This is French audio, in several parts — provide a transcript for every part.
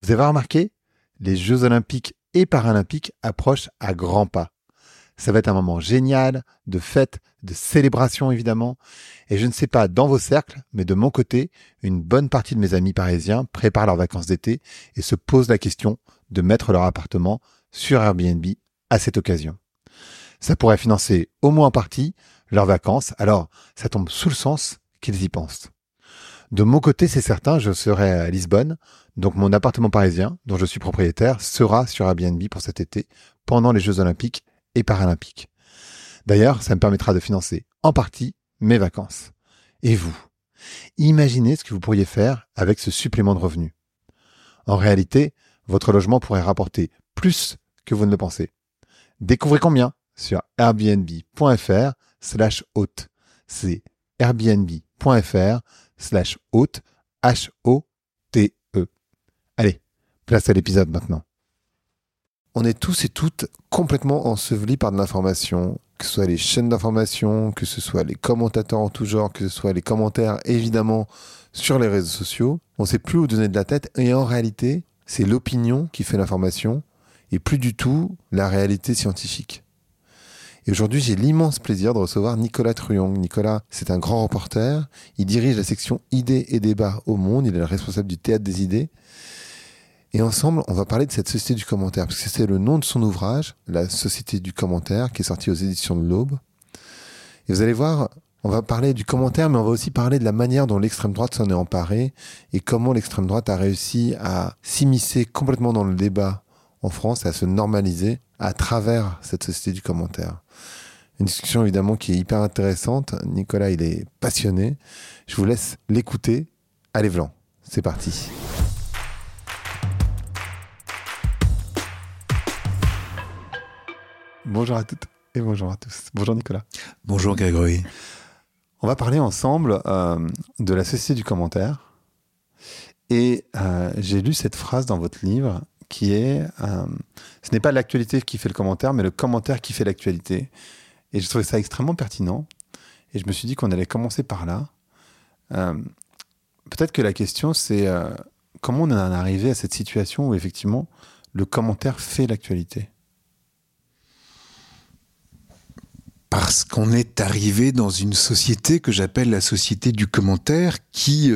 Vous avez remarqué, les Jeux Olympiques et Paralympiques approchent à grands pas. Ça va être un moment génial, de fête, de célébration évidemment. Et je ne sais pas dans vos cercles, mais de mon côté, une bonne partie de mes amis parisiens préparent leurs vacances d'été et se posent la question de mettre leur appartement sur Airbnb à cette occasion. Ça pourrait financer au moins en partie leurs vacances, alors ça tombe sous le sens qu'ils y pensent. De mon côté, c'est certain, je serai à Lisbonne, donc mon appartement parisien, dont je suis propriétaire, sera sur Airbnb pour cet été, pendant les Jeux Olympiques et Paralympiques. D'ailleurs, ça me permettra de financer en partie mes vacances. Et vous, imaginez ce que vous pourriez faire avec ce supplément de revenus. En réalité, votre logement pourrait rapporter plus que vous ne le pensez. Découvrez combien sur airbnb.fr/hôte. C'est airbnb.fr/hôte, H-O-T-E. Allez, place à l'épisode maintenant. On est tous et toutes complètement ensevelis par de l'information, que ce soit les chaînes d'information, que ce soit les commentateurs en tout genre, que ce soit les commentaires évidemment sur les réseaux sociaux. On ne sait plus où donner de la tête et en réalité, c'est l'opinion qui fait l'information et plus du tout la réalité scientifique. Et aujourd'hui, j'ai l'immense plaisir de recevoir Nicolas Truong. Nicolas, c'est un grand reporter. Il dirige la section idées et débats au Monde. Il est le responsable du Théâtre des idées. Et ensemble, on va parler de cette Société du commentaire, parce que c'est le nom de son ouvrage, La Société du commentaire, qui est sorti aux éditions de l'Aube. Et vous allez voir, on va parler du commentaire, mais on va aussi parler de la manière dont l'extrême droite s'en est emparée et comment l'extrême droite a réussi à s'immiscer complètement dans le débat en France et à se normaliser à travers cette Société du commentaire. Une discussion évidemment qui est hyper intéressante. Nicolas, il est passionné. Je vous laisse l'écouter. Allez, Vlan, c'est parti. Bonjour à toutes et bonjour à tous. Bonjour Nicolas. Bonjour Grégory. On va parler ensemble de la Société du commentaire. Et j'ai lu cette phrase dans votre livre qui est ce n'est pas l'actualité qui fait le commentaire, mais le commentaire qui fait l'actualité. Et je trouvais ça extrêmement pertinent. Et je me suis dit qu'on allait commencer par là. Peut-être que la question, c'est comment on en est arrivé à cette situation où effectivement le commentaire fait l'actualité. Parce qu'on est arrivé dans une société que j'appelle la société du commentaire qui,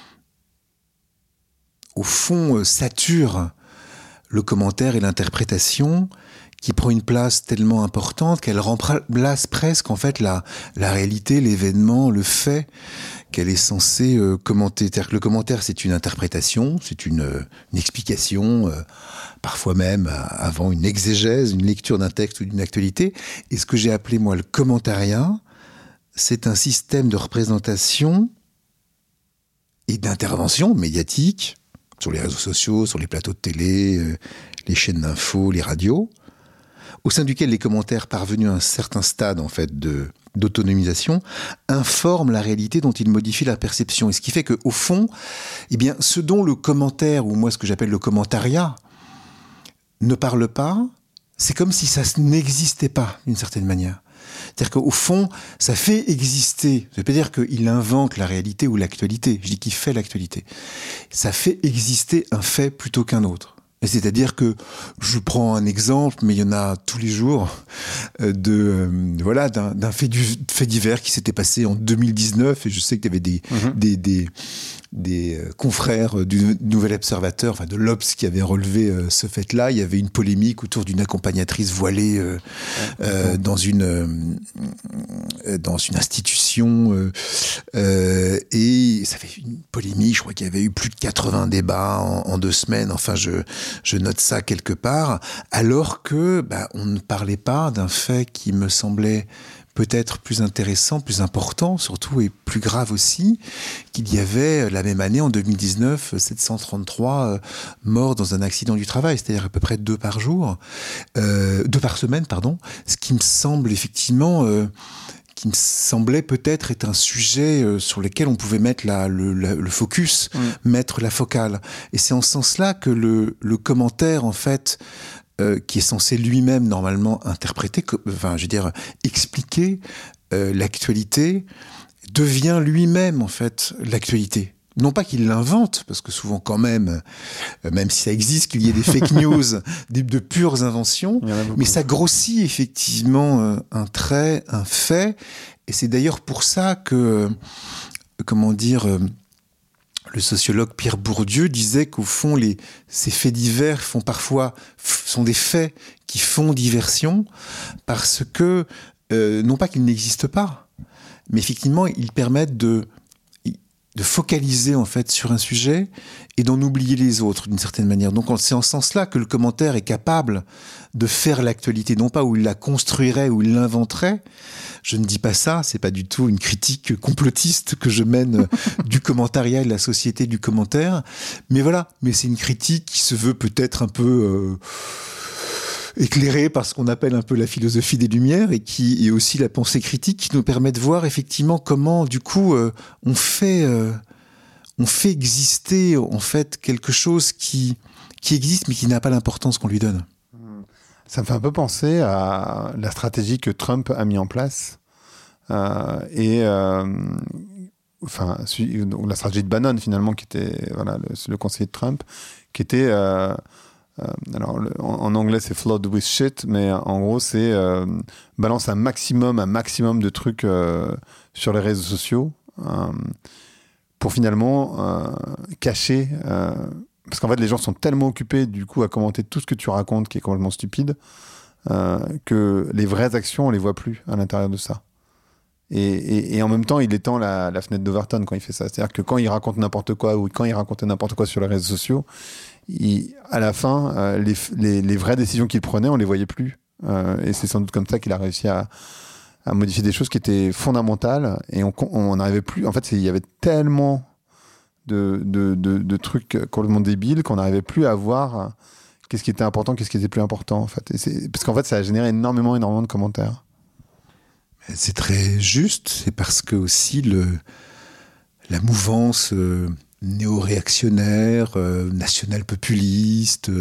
au fond, sature le commentaire et l'interprétation, qui prend une place tellement importante qu'elle remplace presque en fait la réalité, l'événement, le fait qu'elle est censée commenter. C'est-à-dire que le commentaire, c'est une interprétation, c'est une explication, parfois même avant une exégèse, une lecture d'un texte ou d'une actualité. Et ce que j'ai appelé moi le commentariat, c'est un système de représentation et d'intervention médiatique sur les réseaux sociaux, sur les plateaux de télé, les chaînes d'infos, les radios, au sein duquel les commentaires parvenus à un certain stade en fait d'autonomisation informent la réalité dont ils modifient la perception. Et ce qui fait qu'au fond, eh bien, ce dont le commentaire, ou moi ce que j'appelle le commentariat, ne parle pas, c'est comme si ça n'existait pas d'une certaine manière. C'est-à-dire qu'au fond, ça fait exister. Ça veut pas dire qu'il invente la réalité ou l'actualité. Je dis qu'il fait l'actualité. Ça fait exister un fait plutôt qu'un autre. Et c'est-à-dire que je prends un exemple, mais il y en a tous les jours, d'un fait divers qui s'était passé en 2019. Et je sais que tu avais des confrères du Nouvel Observateur, enfin de l'Obs, qui avaient relevé ce fait-là. Il y avait une polémique autour d'une accompagnatrice voilée dans une institution et ça fait une polémique. Je crois qu'il y avait eu plus de 80 débats en 2 semaines. Enfin, je note ça quelque part, alors que on ne parlait pas d'un fait qui me semblait peut-être plus intéressant, plus important surtout, et plus grave aussi, qu'il y avait la même année, en 2019, 733 morts dans un accident du travail, c'est-à-dire à peu près 2 par semaine, ce qui me semble effectivement... qui me semblait peut-être être un sujet sur lequel on pouvait mettre le focus, mettre la focale. Et c'est en ce sens-là que le commentaire, en fait, qui est censé lui-même normalement interpréter, expliquer l'actualité, devient lui-même en fait l'actualité. non pas qu'il l'invente, parce que souvent quand même si ça existe, qu'il y ait des fake news, de pures inventions, mais ça grossit effectivement un trait, un fait, et c'est d'ailleurs pour ça que, le sociologue Pierre Bourdieu disait qu'au fond, ces faits divers sont des faits qui font diversion, parce que, non pas qu'ils n'existent pas, mais effectivement, ils permettent de focaliser en fait sur un sujet et d'en oublier les autres d'une certaine manière. Donc c'est en ce sens-là que le commentaire est capable de faire l'actualité, non pas où il la construirait, où il l'inventerait. Je ne dis pas ça, c'est pas du tout une critique complotiste que je mène du commentariat et de la société du commentaire, mais voilà, mais c'est une critique qui se veut peut-être un peu éclairée par ce qu'on appelle un peu la philosophie des Lumières et qui est aussi la pensée critique qui nous permet de voir effectivement comment du coup on fait exister en fait quelque chose qui existe mais qui n'a pas l'importance qu'on lui donne. Ça me fait un peu penser à la stratégie que Trump a mis en place la stratégie de Bannon finalement qui était le conseiller de Trump qui était en anglais c'est flood with shit, mais en gros c'est balance un maximum de trucs sur les réseaux sociaux pour finalement cacher parce qu'en fait les gens sont tellement occupés du coup à commenter tout ce que tu racontes qui est complètement stupide que les vraies actions on les voit plus à l'intérieur de ça. Et en même temps, il étend la fenêtre d'Overton quand il fait ça. C'est-à-dire que quand il raconte n'importe quoi ou quand il racontait n'importe quoi sur les réseaux sociaux, à la fin, les vraies décisions qu'il prenait, on les voyait plus. Et c'est sans doute comme ça qu'il a réussi à modifier des choses qui étaient fondamentales. Et on n'arrivait plus. En fait, il y avait tellement de trucs complètement débiles qu'on n'arrivait plus à voir qu'est-ce qui était important, qu'est-ce qui était plus important. En fait. Parce qu'en fait, ça a généré énormément de commentaires. C'est très juste, c'est parce que aussi la mouvance néo-réactionnaire, national-populiste,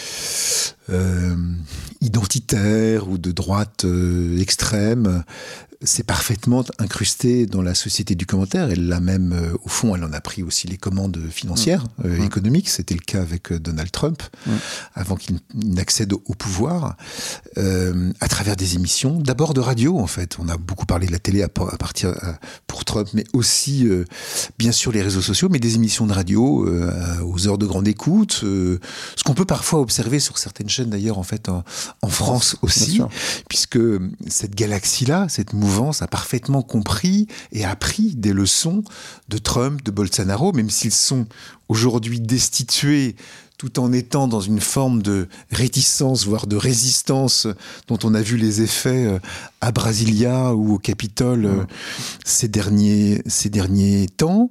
identitaire ou de droite extrême, c'est parfaitement incrusté dans la société du commentaire. Elle l'a même, au fond, elle en a pris aussi les commandes financières, économiques. C'était le cas avec Donald Trump, avant qu'il n'accède au pouvoir, à travers des émissions, d'abord de radio, en fait. On a beaucoup parlé de la télé pour Trump, mais aussi, bien sûr, les réseaux sociaux, mais des émissions de radio aux heures de grande écoute, ce qu'on peut parfois observer sur certaines chaînes, d'ailleurs, en fait, en France aussi, puisque cette galaxie-là, cette mouvance a parfaitement compris et appris des leçons de Trump, de Bolsonaro, même s'ils sont aujourd'hui destitués tout en étant dans une forme de réticence, voire de résistance dont on a vu les effets à Brasilia ou au Capitole ces derniers temps.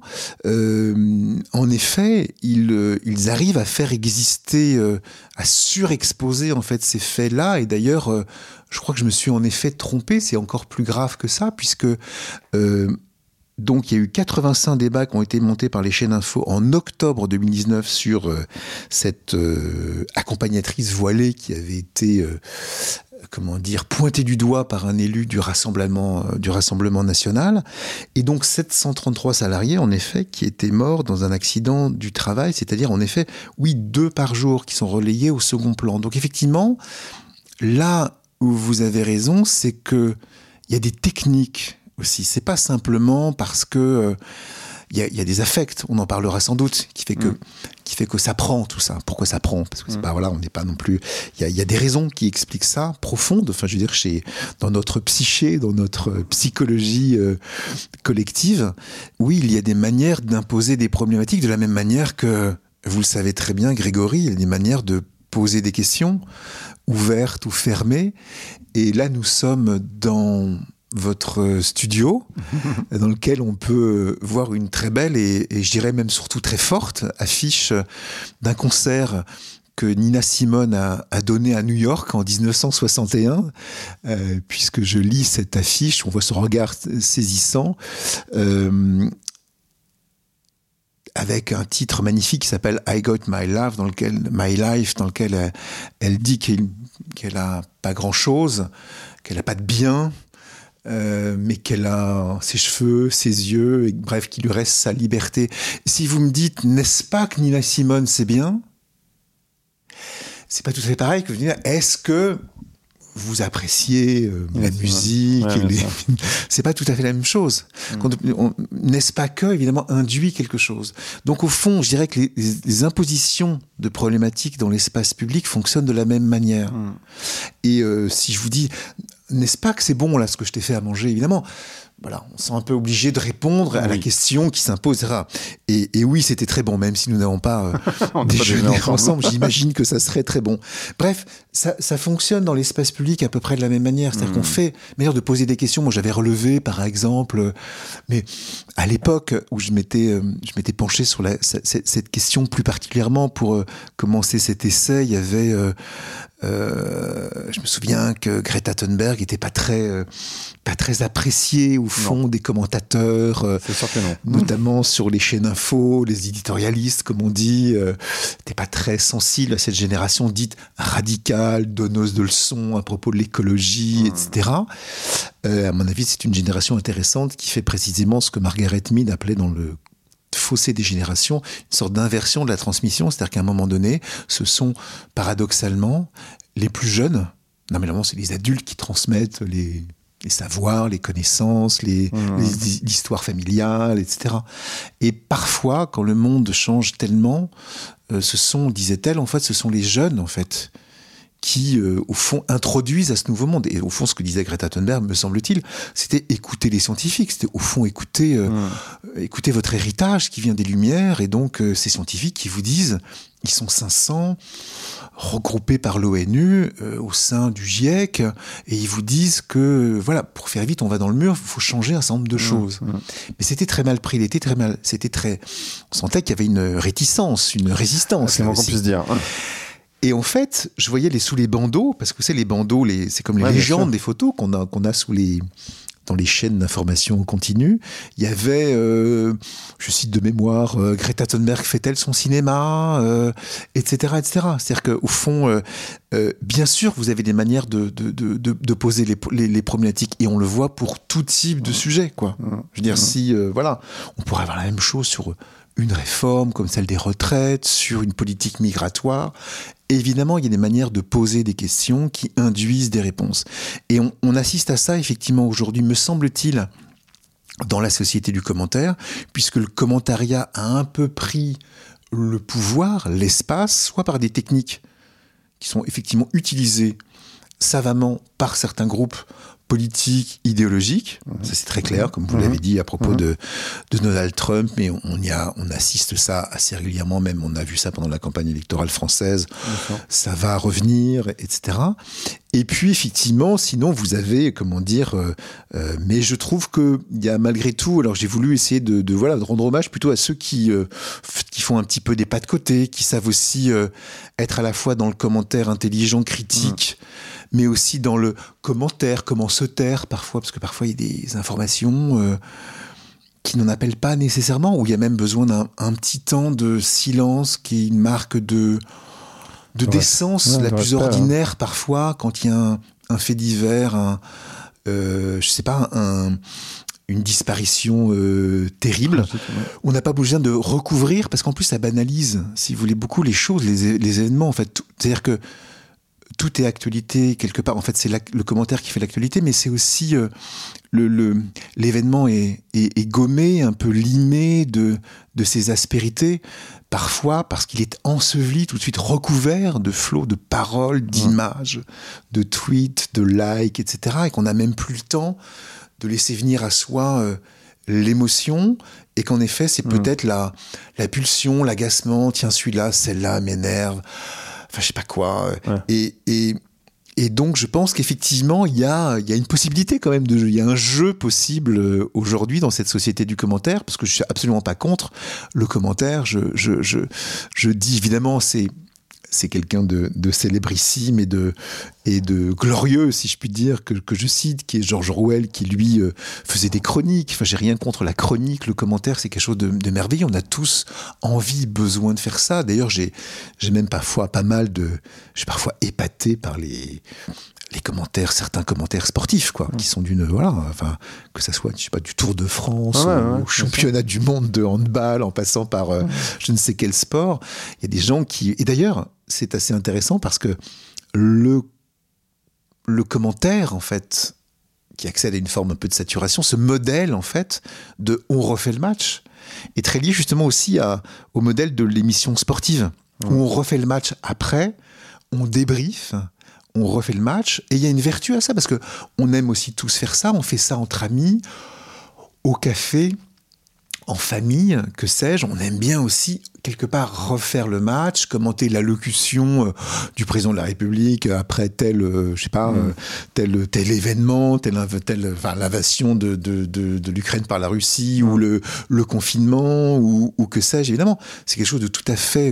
En effet, ils arrivent à faire exister, à surexposer en fait ces faits-là. Et d'ailleurs, je crois que je me suis en effet trompé, c'est encore plus grave que ça, puisque donc il y a eu 85 débats qui ont été montés par les chaînes info en octobre 2019 sur cette accompagnatrice voilée qui avait été pointée du doigt par un élu du Rassemblement national. Et donc 733 salariés, en effet, qui étaient morts dans un accident du travail, c'est-à-dire en effet, 2 par jour qui sont relayés au second plan. Donc effectivement, là où vous avez raison, c'est que il y a des techniques aussi. C'est pas simplement parce que il y a des affects, on en parlera sans doute, qui fait que ça prend tout ça. Pourquoi ça prend ? Parce que c'est pas, on n'est pas non plus. Il y a des raisons qui expliquent ça, profondes. Enfin, je veux dire, dans notre psyché, dans notre psychologie collective, oui, il y a des manières d'imposer des problématiques de la même manière que, vous le savez très bien, Grégory, il y a des manières de poser des questions ouvertes ou fermées. Et là, nous sommes dans votre studio, dans lequel on peut voir une très belle et je dirais même surtout très forte affiche d'un concert que Nina Simone a donné à New York en 1961, puisque je lis cette affiche, on voit son regard saisissant, avec un titre magnifique qui s'appelle I Got My Life, dans lequel elle dit qu'elle a pas grand-chose, qu'elle a pas de bien, mais qu'elle a ses cheveux, ses yeux, et bref, qu'il lui reste sa liberté. Si vous me dites, n'est-ce pas que Nina Simone, c'est bien ? C'est pas tout à fait pareil que vous dire, est-ce que vous appréciez la musique c'est pas tout à fait la même chose. N'est-ce pas que, évidemment, induit quelque chose. Donc, au fond, je dirais que les impositions de problématiques dans l'espace public fonctionnent de la même manière. Et si je vous dis, n'est-ce pas que c'est bon, là, ce que je t'ai fait à manger, évidemment, voilà, on se sent un peu obligé de répondre à la question qui s'impose, etc. Et oui, c'était très bon, même si nous n'avons pas déjeuné ensemble, j'imagine que ça serait très bon. Bref, ça fonctionne dans l'espace public à peu près de la même manière. C'est-à-dire qu'on fait, manière de poser des questions. Moi, j'avais relevé, par exemple, mais à l'époque où je m'étais penché sur cette question plus particulièrement pour commencer cet essai, il y avait... je me souviens que Greta Thunberg n'était pas très appréciée au fond des commentateurs, c'est sûr que non. Notamment sur les chaînes info, les éditorialistes, comme on dit, n'était pas très sensible à cette génération dite radicale, donneuse de leçons à propos de l'écologie, etc. À mon avis, c'est une génération intéressante qui fait précisément ce que Margaret Mead appelait dans le fossé des générations, une sorte d'inversion de la transmission, c'est-à-dire qu'à un moment donné, ce sont paradoxalement les plus jeunes, normalement c'est les adultes qui transmettent les savoirs, les connaissances, l'histoire familiale, etc. Et parfois, quand le monde change tellement, disait-elle, en fait, ce sont les jeunes, en fait, qui, au fond, introduisent à ce nouveau monde. Et au fond, ce que disait Greta Thunberg, me semble-t-il, c'était écouter les scientifiques. C'était, au fond, écouter votre héritage qui vient des Lumières. Et donc, ces scientifiques qui vous disent, ils sont 500, regroupés par l'ONU, au sein du GIEC, et ils vous disent que, voilà, pour faire vite, on va dans le mur, il faut changer un certain nombre de choses. Mais c'était très mal pris, on sentait qu'il y avait une réticence, une résistance. C'est moins qu'on puisse dire. Et en fait, je voyais sous les bandeaux, parce que les bandeaux, c'est comme les légendes des photos qu'on a dans les chaînes d'information continue. Il y avait, je cite de mémoire, Greta Thunberg fait-elle son cinéma, etc., etc. C'est-à-dire qu'au fond, bien sûr, vous avez des manières de poser les problématiques, et on le voit pour tout type de sujet, quoi. Je veux dire, si, on pourrait avoir la même chose sur une réforme comme celle des retraites, sur une politique migratoire. Évidemment, il y a des manières de poser des questions qui induisent des réponses. Et on assiste à ça, effectivement, aujourd'hui, me semble-t-il, dans la société du commentaire, puisque le commentariat a un peu pris le pouvoir, l'espace, soit par des techniques qui sont effectivement utilisées savamment par certains groupes politique, idéologique, ça c'est très clair, comme vous l'avez dit à propos de Donald Trump, mais on assiste ça assez régulièrement, même on a vu ça pendant la campagne électorale française, ça va revenir, etc. Et puis effectivement, sinon vous avez, mais je trouve qu'il y a malgré tout, alors j'ai voulu essayer de rendre hommage plutôt à ceux qui font un petit peu des pas de côté, qui savent aussi être à la fois dans le commentaire intelligent, critique, mais aussi dans le commentaire, comment se taire parfois, parce que parfois il y a des informations qui n'en appellent pas nécessairement, où il y a même besoin d'un petit temps de silence qui est une marque de décence la plus ordinaire parfois, quand il y a un fait divers, je sais pas, une disparition terrible. On n'a pas besoin de recouvrir, parce qu'en plus ça banalise, si vous voulez, beaucoup les choses, les événements, en fait. C'est-à-dire que tout est actualité quelque part. En fait, c'est le commentaire qui fait l'actualité, mais c'est aussi l'événement est gommé, un peu limé de ses aspérités, parfois parce qu'il est enseveli, tout de suite recouvert de flots de paroles, d'images, de tweets, de likes, etc. Et qu'on n'a même plus le temps de laisser venir à soi l'émotion, et qu'en effet, c'est peut-être la pulsion, l'agacement, tiens, celui-là, celle-là m'énerve. Enfin, je sais pas quoi. Et donc, je pense qu'effectivement, il y a une possibilité quand même il y a un jeu possible aujourd'hui dans cette société du commentaire, parce que je suis absolument pas contre le commentaire. Je dis évidemment, c'est quelqu'un de célébrissime et de glorieux, si je puis dire, que je cite, qui est George Orwell, qui lui faisait des chroniques. Enfin, j'ai rien contre la chronique, le commentaire, c'est quelque chose de merveilleux. On a tous envie, besoin de faire ça. D'ailleurs, j'ai même parfois je suis parfois épaté par les commentaires, certains commentaires sportifs, quoi, qui sont que ça soit, je sais pas, du Tour de France, au championnat du monde de handball, en passant par je ne sais quel sport. Il y a des gens qui, et d'ailleurs, c'est assez intéressant parce que le commentaire, en fait, qui accède à une forme un peu de saturation, ce modèle, en fait, de on refait le match, est très lié justement aussi au modèle de l'émission sportive, où on refait le match après, on débriefe, on refait le match, et il y a une vertu à ça, parce qu'on aime aussi tous faire ça, on fait ça entre amis, au café, en famille, que sais-je, on aime bien aussi, quelque part, refaire le match, commenter l'allocution du président de la République après tel événement, l'invasion de l'Ukraine par la Russie, ou le confinement, ou que sais-je, évidemment. C'est quelque chose de tout à fait,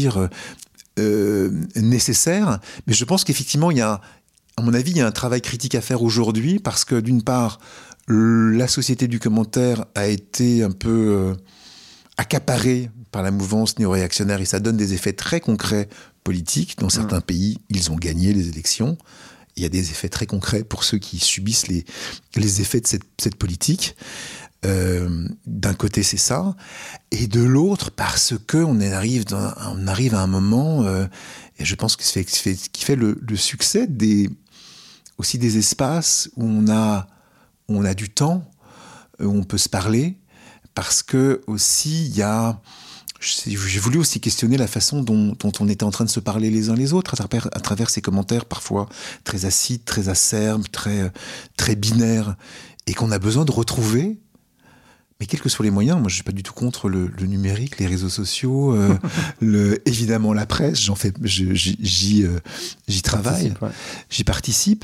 nécessaire, mais je pense qu'effectivement, à mon avis, il y a un travail critique à faire aujourd'hui, parce que d'une part, la société du commentaire a été un peu accaparée par la mouvance néo-réactionnaire, et ça donne des effets très concrets politiques. Dans certains pays, ils ont gagné les élections. Il y a des effets très concrets pour ceux qui subissent les effets de cette politique. D'un côté, c'est ça, et de l'autre, parce qu'on arrive à un moment, et je pense que c'est qui fait le succès aussi des espaces où on a du temps, où on peut se parler, parce que aussi j'ai voulu aussi questionner la façon dont on était en train de se parler les uns les autres à travers ces commentaires parfois très acides, très acerbes, très, très binaires, et qu'on a besoin de retrouver. Mais quels que soient les moyens, moi je suis pas du tout contre le numérique, les réseaux sociaux, évidemment la presse, j'y travaille, j'y participe.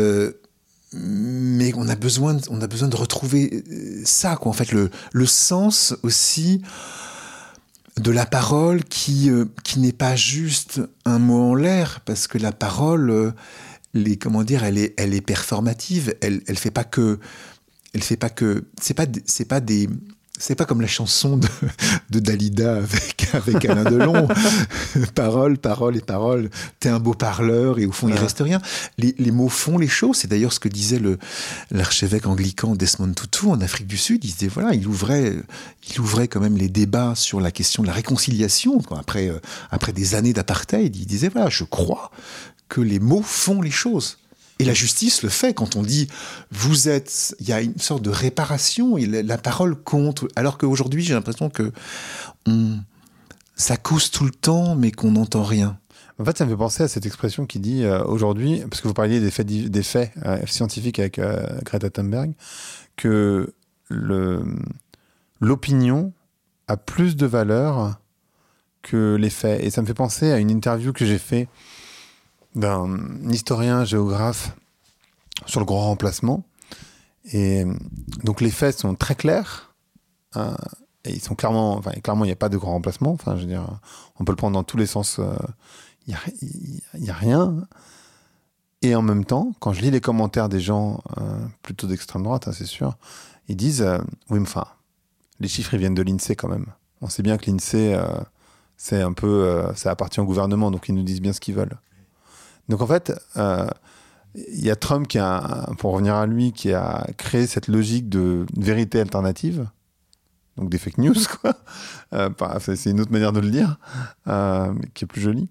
Mais on a besoin de retrouver ça, quoi. En fait, le sens aussi de la parole qui n'est pas juste un mot en l'air, parce que la parole, elle est performative. Elle fait pas que c'est pas comme la chanson de Dalida avec Alain Delon. Parole, parole et parole. T'es un beau parleur, et au fond, il reste rien. Les mots font les choses. C'est d'ailleurs ce que disait l'archevêque anglican Desmond Tutu en Afrique du Sud. Il disait, voilà, il ouvrait quand même les débats sur la question de la réconciliation, quoi. Après des années d'apartheid. Il disait, voilà, je crois que les mots font les choses. Et la justice le fait quand on dit il y a une sorte de réparation, et la parole compte, alors qu'aujourd'hui j'ai l'impression que ça cause tout le temps mais qu'on n'entend rien. En fait, ça me fait penser à cette expression qui dit aujourd'hui, parce que vous parliez des faits scientifiques avec Greta Thunberg, que l'opinion a plus de valeur que les faits. Et ça me fait penser à une interview que j'ai faite d'un historien géographe sur le grand remplacement. Et donc les faits sont très clairs, et ils sont clairement, il n'y a pas de grand remplacement. Enfin, je veux dire, on peut le prendre dans tous les sens. Il y a rien. Et en même temps, quand je lis les commentaires des gens plutôt d'extrême droite, c'est sûr, ils disent oui, mais enfin, les chiffres ils viennent de l'INSEE quand même. On sait bien que l'INSEE c'est un peu, ça appartient au gouvernement, donc ils nous disent bien ce qu'ils veulent. Donc en fait, il y a Trump pour revenir à lui, qui a créé cette logique de vérité alternative, donc des fake news, quoi. C'est une autre manière de le dire, qui est plus jolie.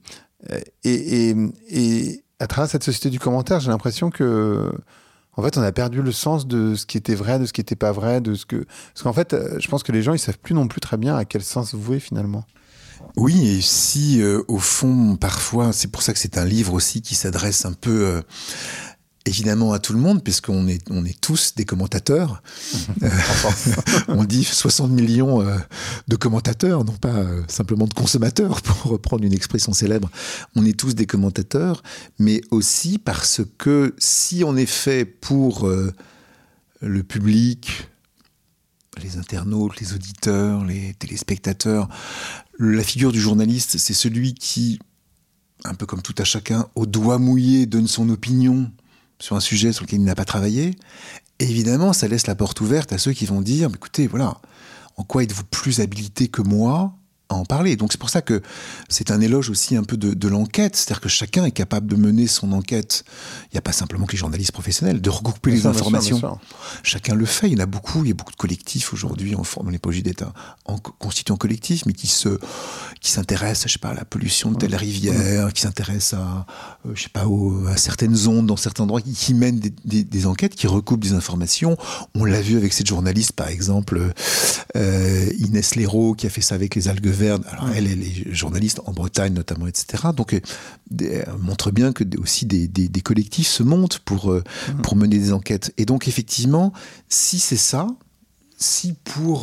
Et à travers cette société du commentaire, j'ai l'impression que, en fait, on a perdu le sens de ce qui était vrai, de ce qui n'était pas vrai, parce qu'en fait, je pense que les gens, ils savent plus non plus très bien à quel sens vouer finalement. Oui, et si, au fond, parfois, c'est pour ça que c'est un livre aussi qui s'adresse un peu, évidemment, à tout le monde, puisqu'on est tous des commentateurs. On dit 60 millions de commentateurs, non pas simplement de consommateurs, pour reprendre une expression célèbre. On est tous des commentateurs, mais aussi parce que si on est fait pour le public, les internautes, les auditeurs, les téléspectateurs, la figure du journaliste, c'est celui qui, un peu comme tout à chacun, au doigt mouillé, donne son opinion sur un sujet sur lequel il n'a pas travaillé. Et évidemment, ça laisse la porte ouverte à ceux qui vont dire, écoutez, voilà, en quoi êtes-vous plus habilité que moi à en parler. Donc c'est pour ça que c'est un éloge aussi un peu de l'enquête, c'est-à-dire que chacun est capable de mener son enquête. Il n'y a pas simplement que les journalistes professionnels, de regrouper les informations. Bien sûr. Chacun le fait, il y a beaucoup de collectifs aujourd'hui en forme l'apologie d'État, constituant collectif, mais qui s'intéressent, je sais pas, à la pollution de telle rivière, qui s'intéressent à, je sais pas, à certaines ondes dans certains endroits, qui mènent des enquêtes, qui recoupent des informations. On l'a vu avec cette journaliste, par exemple, Inès Léraud, qui a fait ça avec les algues vertes. Alors elle est journaliste en Bretagne notamment, etc. Donc montre bien que aussi des collectifs se montent pour mener des enquêtes. Et donc effectivement, si c'est ça, si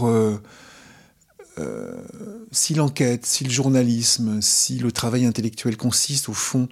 l'enquête, si le journalisme, si le travail intellectuel consiste au fond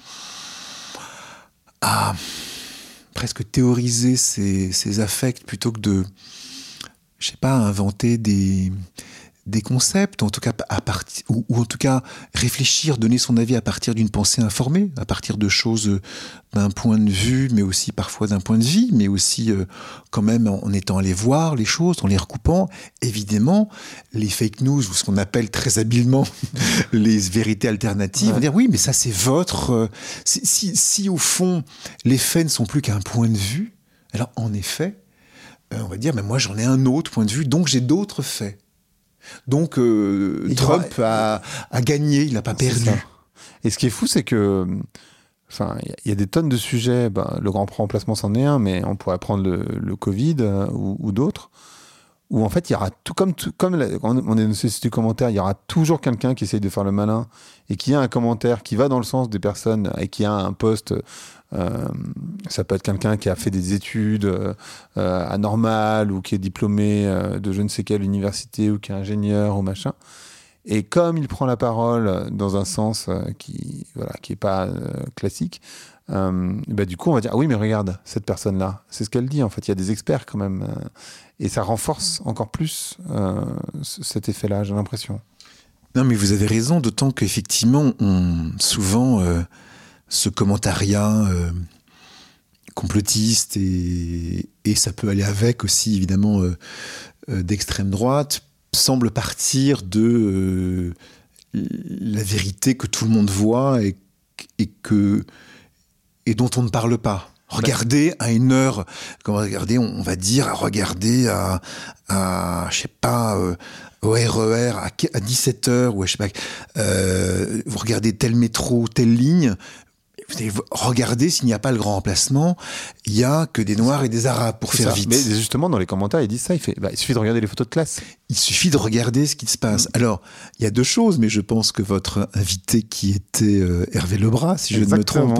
à presque théoriser ces affects plutôt que de, je sais pas, inventer des concepts, en tout cas ou en tout cas réfléchir, donner son avis à partir d'une pensée informée, à partir de choses d'un point de vue, mais aussi parfois d'un point de vie, mais aussi quand même en étant allé voir les choses, en les recoupant. Évidemment, les fake news, ou ce qu'on appelle très habilement les vérités alternatives, on va dire oui, mais ça c'est votre... si au fond les faits ne sont plus qu'un point de vue, alors en effet, on va dire, mais moi j'en ai un autre point de vue, donc j'ai d'autres faits. Donc Trump a gagné, il n'a pas perdu. Et ce qui est fou, c'est que, enfin, il y a des tonnes de sujets. Le grand remplacement, c'en est un, mais on pourrait prendre le Covid ou d'autres, où en fait, il y aura tout comme on est dans une société du commentaire, il y aura toujours quelqu'un qui essaye de faire le malin et qui a un commentaire qui va dans le sens des personnes et qui a un poste. Ça peut être quelqu'un qui a fait des études anormales ou qui est diplômé de je ne sais quelle université ou qui est ingénieur ou machin. Et comme il prend la parole dans un sens qui est pas classique, du coup on va dire ah oui mais regarde cette personne-là, c'est ce qu'elle dit en fait. Il y a des experts quand même et ça renforce encore plus cet effet-là, j'ai l'impression. Non mais vous avez raison, d'autant qu'effectivement souvent ce commentariat complotiste et ça peut aller avec aussi évidemment d'extrême droite semble partir de la vérité que tout le monde voit et dont on ne parle pas. Regardez à une heure, on va dire, regardez à je sais pas, au RER à 17h, ou je sais pas, vous regardez tel métro, telle ligne, vous allez regarder s'il n'y a pas le grand remplacement, il n'y a que des Noirs et des Arabes pour faire vite. Mais justement, dans les commentaires, ils disent ça, il suffit de regarder les photos de classe. Il suffit de regarder ce qui se passe. Alors, il y a deux choses, mais je pense que votre invité qui était Hervé Lebras, si je ne me trompe,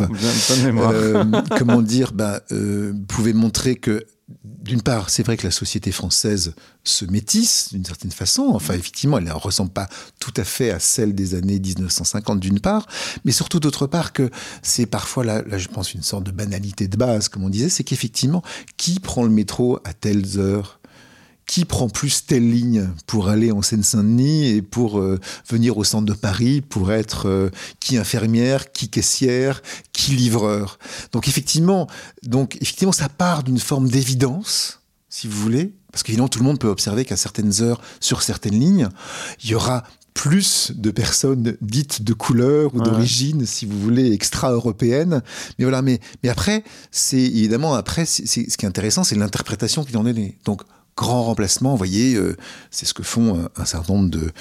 comment dire, pouvait montrer que d'une part, c'est vrai que la société française se métisse d'une certaine façon. Enfin, effectivement, elle ne ressemble pas tout à fait à celle des années 1950 d'une part, mais surtout d'autre part que c'est parfois, là je pense, une sorte de banalité de base, comme on disait, c'est qu'effectivement, qui prend le métro à telles heures ? Qui prend plus telle ligne pour aller en Seine-Saint-Denis et pour venir au centre de Paris pour être qui infirmière, qui caissière, qui livreur. Donc effectivement, ça part d'une forme d'évidence, si vous voulez, parce qu'évidemment tout le monde peut observer qu'à certaines heures, sur certaines lignes, il y aura plus de personnes dites de couleur ou d'origine, si vous voulez, extra-européenne. Mais voilà, mais après, ce qui est intéressant, c'est l'interprétation qui en est née. Donc, grand remplacement, vous voyez, c'est ce que font un certain nombre de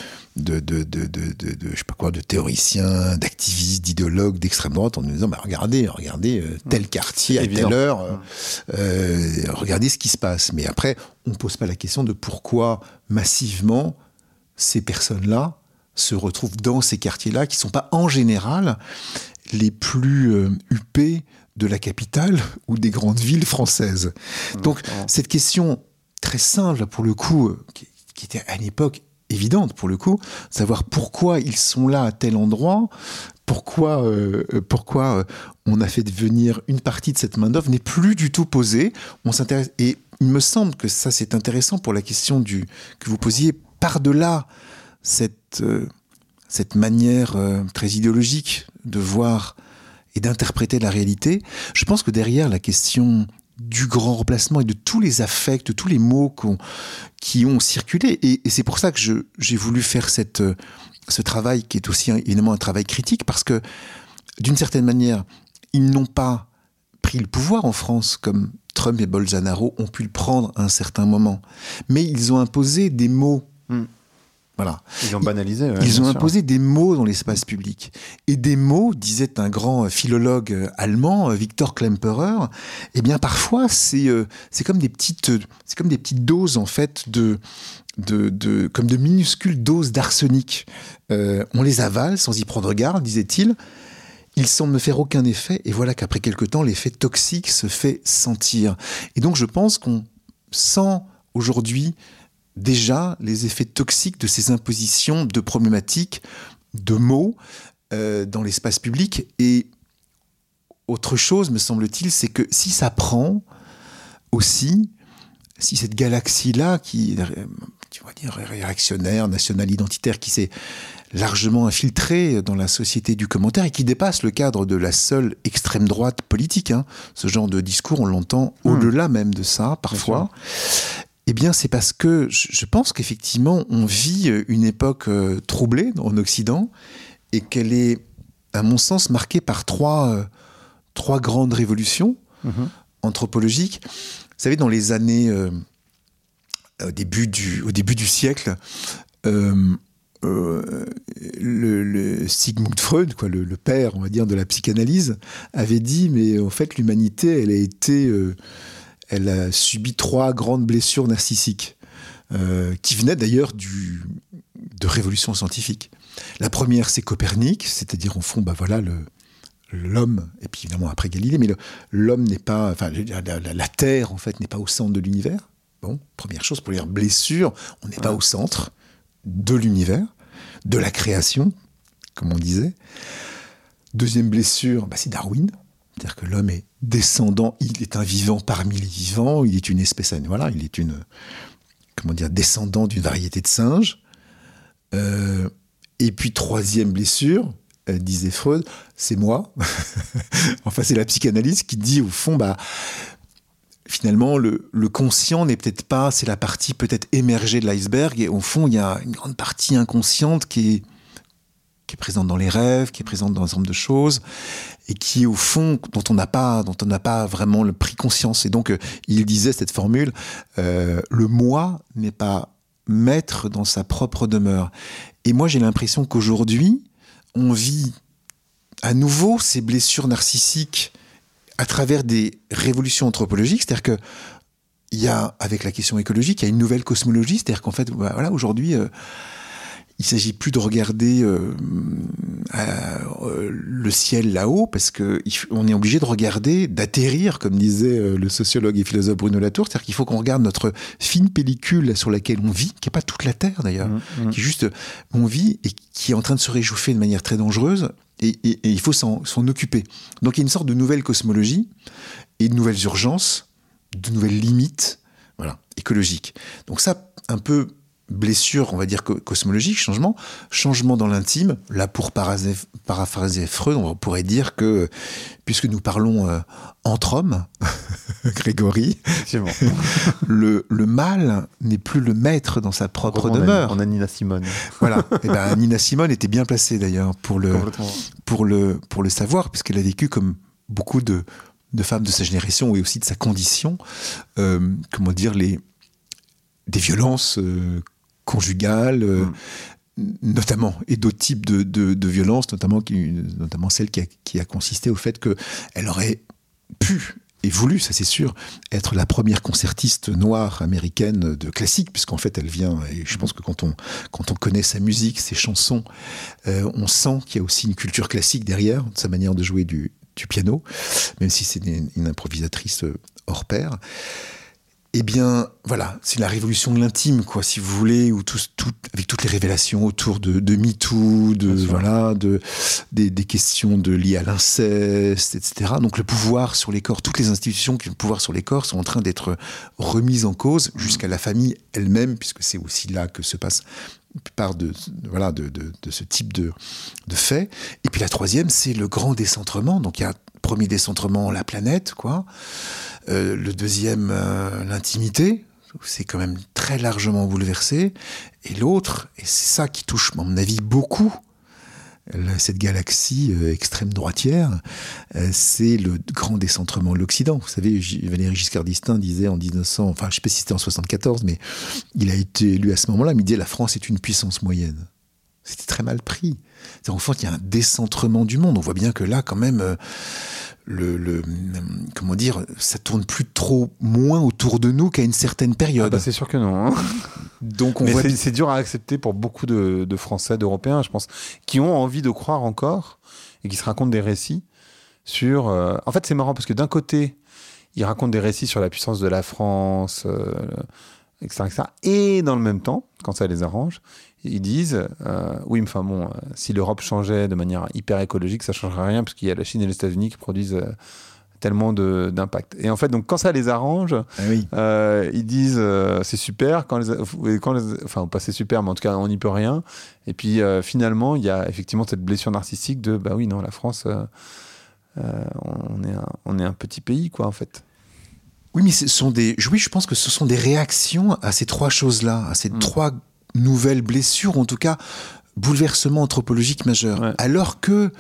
je sais pas quoi, de théoriciens, d'activistes, d'idéologues d'extrême droite en nous disant regardez tel quartier à telle heure, regardez ce qui se passe. Mais après, on pose pas la question de pourquoi massivement ces personnes-là se retrouvent dans ces quartiers-là qui sont pas en général les plus huppés de la capitale ou des grandes villes françaises. Donc cette question très simple pour le coup, qui était à l'époque évidente pour le coup, savoir pourquoi ils sont là à tel endroit, pourquoi on a fait devenir une partie de cette main-d'œuvre n'est plus du tout posée. On s'intéresse, et il me semble que ça c'est intéressant pour la question que vous posiez par-delà cette manière très idéologique de voir et d'interpréter la réalité. Je pense que derrière la question du grand remplacement et de tous les affects, de tous les mots qui ont circulé. Et c'est pour ça que j'ai voulu faire cette ce travail qui est aussi évidemment un travail critique, parce que d'une certaine manière, ils n'ont pas pris le pouvoir en France comme Trump et Bolsonaro ont pu le prendre à un certain moment. Mais ils ont imposé des mots. Voilà. Ils ont banalisé. Ils ont imposé des mots dans l'espace public. Et des mots, disait un grand philologue allemand, Victor Klemperer, eh bien parfois c'est comme des petites doses en fait comme de minuscules doses d'arsenic. On les avale sans y prendre garde, disait-il. Il semble ne faire aucun effet, et voilà qu'après quelque temps, l'effet toxique se fait sentir. Et donc je pense qu'on sent aujourd'hui déjà les effets toxiques de ces impositions de problématiques, de mots dans l'espace public. Et autre chose, me semble-t-il, c'est que si ça prend aussi, si cette galaxie-là, qui on va dire réactionnaire, national-identitaire, qui s'est largement infiltrée dans la société du commentaire et qui dépasse le cadre de la seule extrême droite politique, ce genre de discours, on l'entend au-delà même de ça, parfois. Eh bien, c'est parce que je pense qu'effectivement, on vit une époque troublée en Occident et qu'elle est, à mon sens, marquée par trois grandes révolutions anthropologiques. Vous savez, dans les années... au début du siècle, le Sigmund Freud, le père, on va dire, de la psychanalyse, avait dit, mais en fait, l'humanité, elle a subi 3 grandes blessures narcissiques, qui venaient d'ailleurs de révolutions scientifiques. La première, c'est Copernic, c'est-à-dire, au fond, l'homme, et puis évidemment après Galilée, mais l'homme n'est pas, la Terre, en fait, n'est pas au centre de l'univers. Bon, première chose, pour dire blessure, on n'est pas au centre de l'univers, de la création, comme on disait. Deuxième blessure, c'est Darwin. C'est-à-dire que l'homme est descendant, il est un vivant parmi les vivants, il est une espèce, il est descendant d'une variété de singes. Et puis troisième blessure, disait Freud, c'est moi. Enfin, c'est la psychanalyse qui dit au fond, finalement, le conscient n'est peut-être pas, c'est la partie peut-être émergée de l'iceberg, et au fond, il y a une grande partie inconsciente qui est présente dans les rêves, qui est présente dans un certain nombre de choses, et qui, au fond, dont on n'a pas vraiment pris conscience. Et donc, il disait cette formule, le moi n'est pas maître dans sa propre demeure. Et moi, j'ai l'impression qu'aujourd'hui, on vit à nouveau ces blessures narcissiques à travers des révolutions anthropologiques, c'est-à-dire que il y a, avec la question écologique, il y a une nouvelle cosmologie, c'est-à-dire qu'en fait, aujourd'hui, il s'agit plus de regarder le ciel là-haut, parce que on est obligé de regarder, d'atterrir, comme disait le sociologue et philosophe Bruno Latour, c'est-à-dire qu'il faut qu'on regarde notre fine pellicule sur laquelle on vit, qui n'est pas toute la Terre d'ailleurs, qui est juste, on vit et qui est en train de se réchauffer de manière très dangereuse, et il faut s'en occuper. Donc il y a une sorte de nouvelle cosmologie et de nouvelles urgences, de nouvelles limites, écologiques. Donc ça, un peu blessure, on va dire cosmologique, changement dans l'intime. Là, pour paraphraser Freud, on pourrait dire que, puisque nous parlons entre hommes, Grégory, le mal n'est plus le maître dans sa propre demeure. On a Nina Simone. Voilà. Et Nina Simone était bien placée d'ailleurs pour le savoir, puisqu'elle a vécu comme beaucoup de femmes de sa génération et aussi de sa condition, des violences conjugales, notamment, et d'autres types de violences, notamment celle qui a consisté au fait qu'elle aurait pu et voulu, ça c'est sûr, être la première concertiste noire américaine de classique, puisqu'en fait elle vient, et je pense que quand on connaît sa musique, ses chansons, on sent qu'il y a aussi une culture classique derrière, sa manière de jouer du piano, même si c'est une improvisatrice hors pair. Eh bien, voilà, c'est la révolution de l'intime, si vous voulez, où avec toutes les révélations autour de MeToo, des questions liées à l'inceste, etc. Donc le pouvoir sur les corps, toutes les institutions qui ont le pouvoir sur les corps sont en train d'être remises en cause, jusqu'à la famille elle-même, puisque c'est aussi là que se passe la plupart de ce type de faits. Et puis la troisième, c'est le grand décentrement. Donc il y a premier décentrement, la planète, le deuxième, l'intimité, où c'est quand même très largement bouleversé, et l'autre, et c'est ça qui touche, à mon avis, beaucoup cette galaxie extrême droitière, c'est le grand décentrement de l'Occident. Vous savez, Valéry Giscard d'Estaing disait en 1900, enfin je ne sais pas si c'était en 74, mais il a été élu à ce moment-là, mais il disait la France est une puissance moyenne. C'était très mal pris. En fait, il y a un décentrement du monde. On voit bien que là, quand même, comment dire, ça tourne plus trop moins autour de nous qu'à une certaine période. Ah bah c'est sûr que non. Hein. Donc mais c'est dur à accepter pour beaucoup de Français, d'Européens, je pense, qui ont envie de croire encore et qui se racontent des récits sur... En fait, c'est marrant parce que d'un côté, ils racontent des récits sur la puissance de la France, etc., etc. Et dans le même temps, quand ça les arrange, ils disent oui, mais enfin bon, si l'Europe changeait de manière hyper écologique, ça ne changerait rien parce qu'il y a la Chine et les États-Unis qui produisent tellement d'impact. Et en fait, donc, quand ça les arrange, ils disent c'est super, enfin, pas c'est super, mais en tout cas, on n'y peut rien. Et puis finalement, il y a effectivement cette blessure narcissique de bah oui, non, la France, on est un petit pays, quoi, en fait. Oui, mais je pense que ce sont des réactions à ces trois choses-là, à ces trois nouvelles blessures, en tout cas bouleversements anthropologiques majeurs. Ouais. Alors que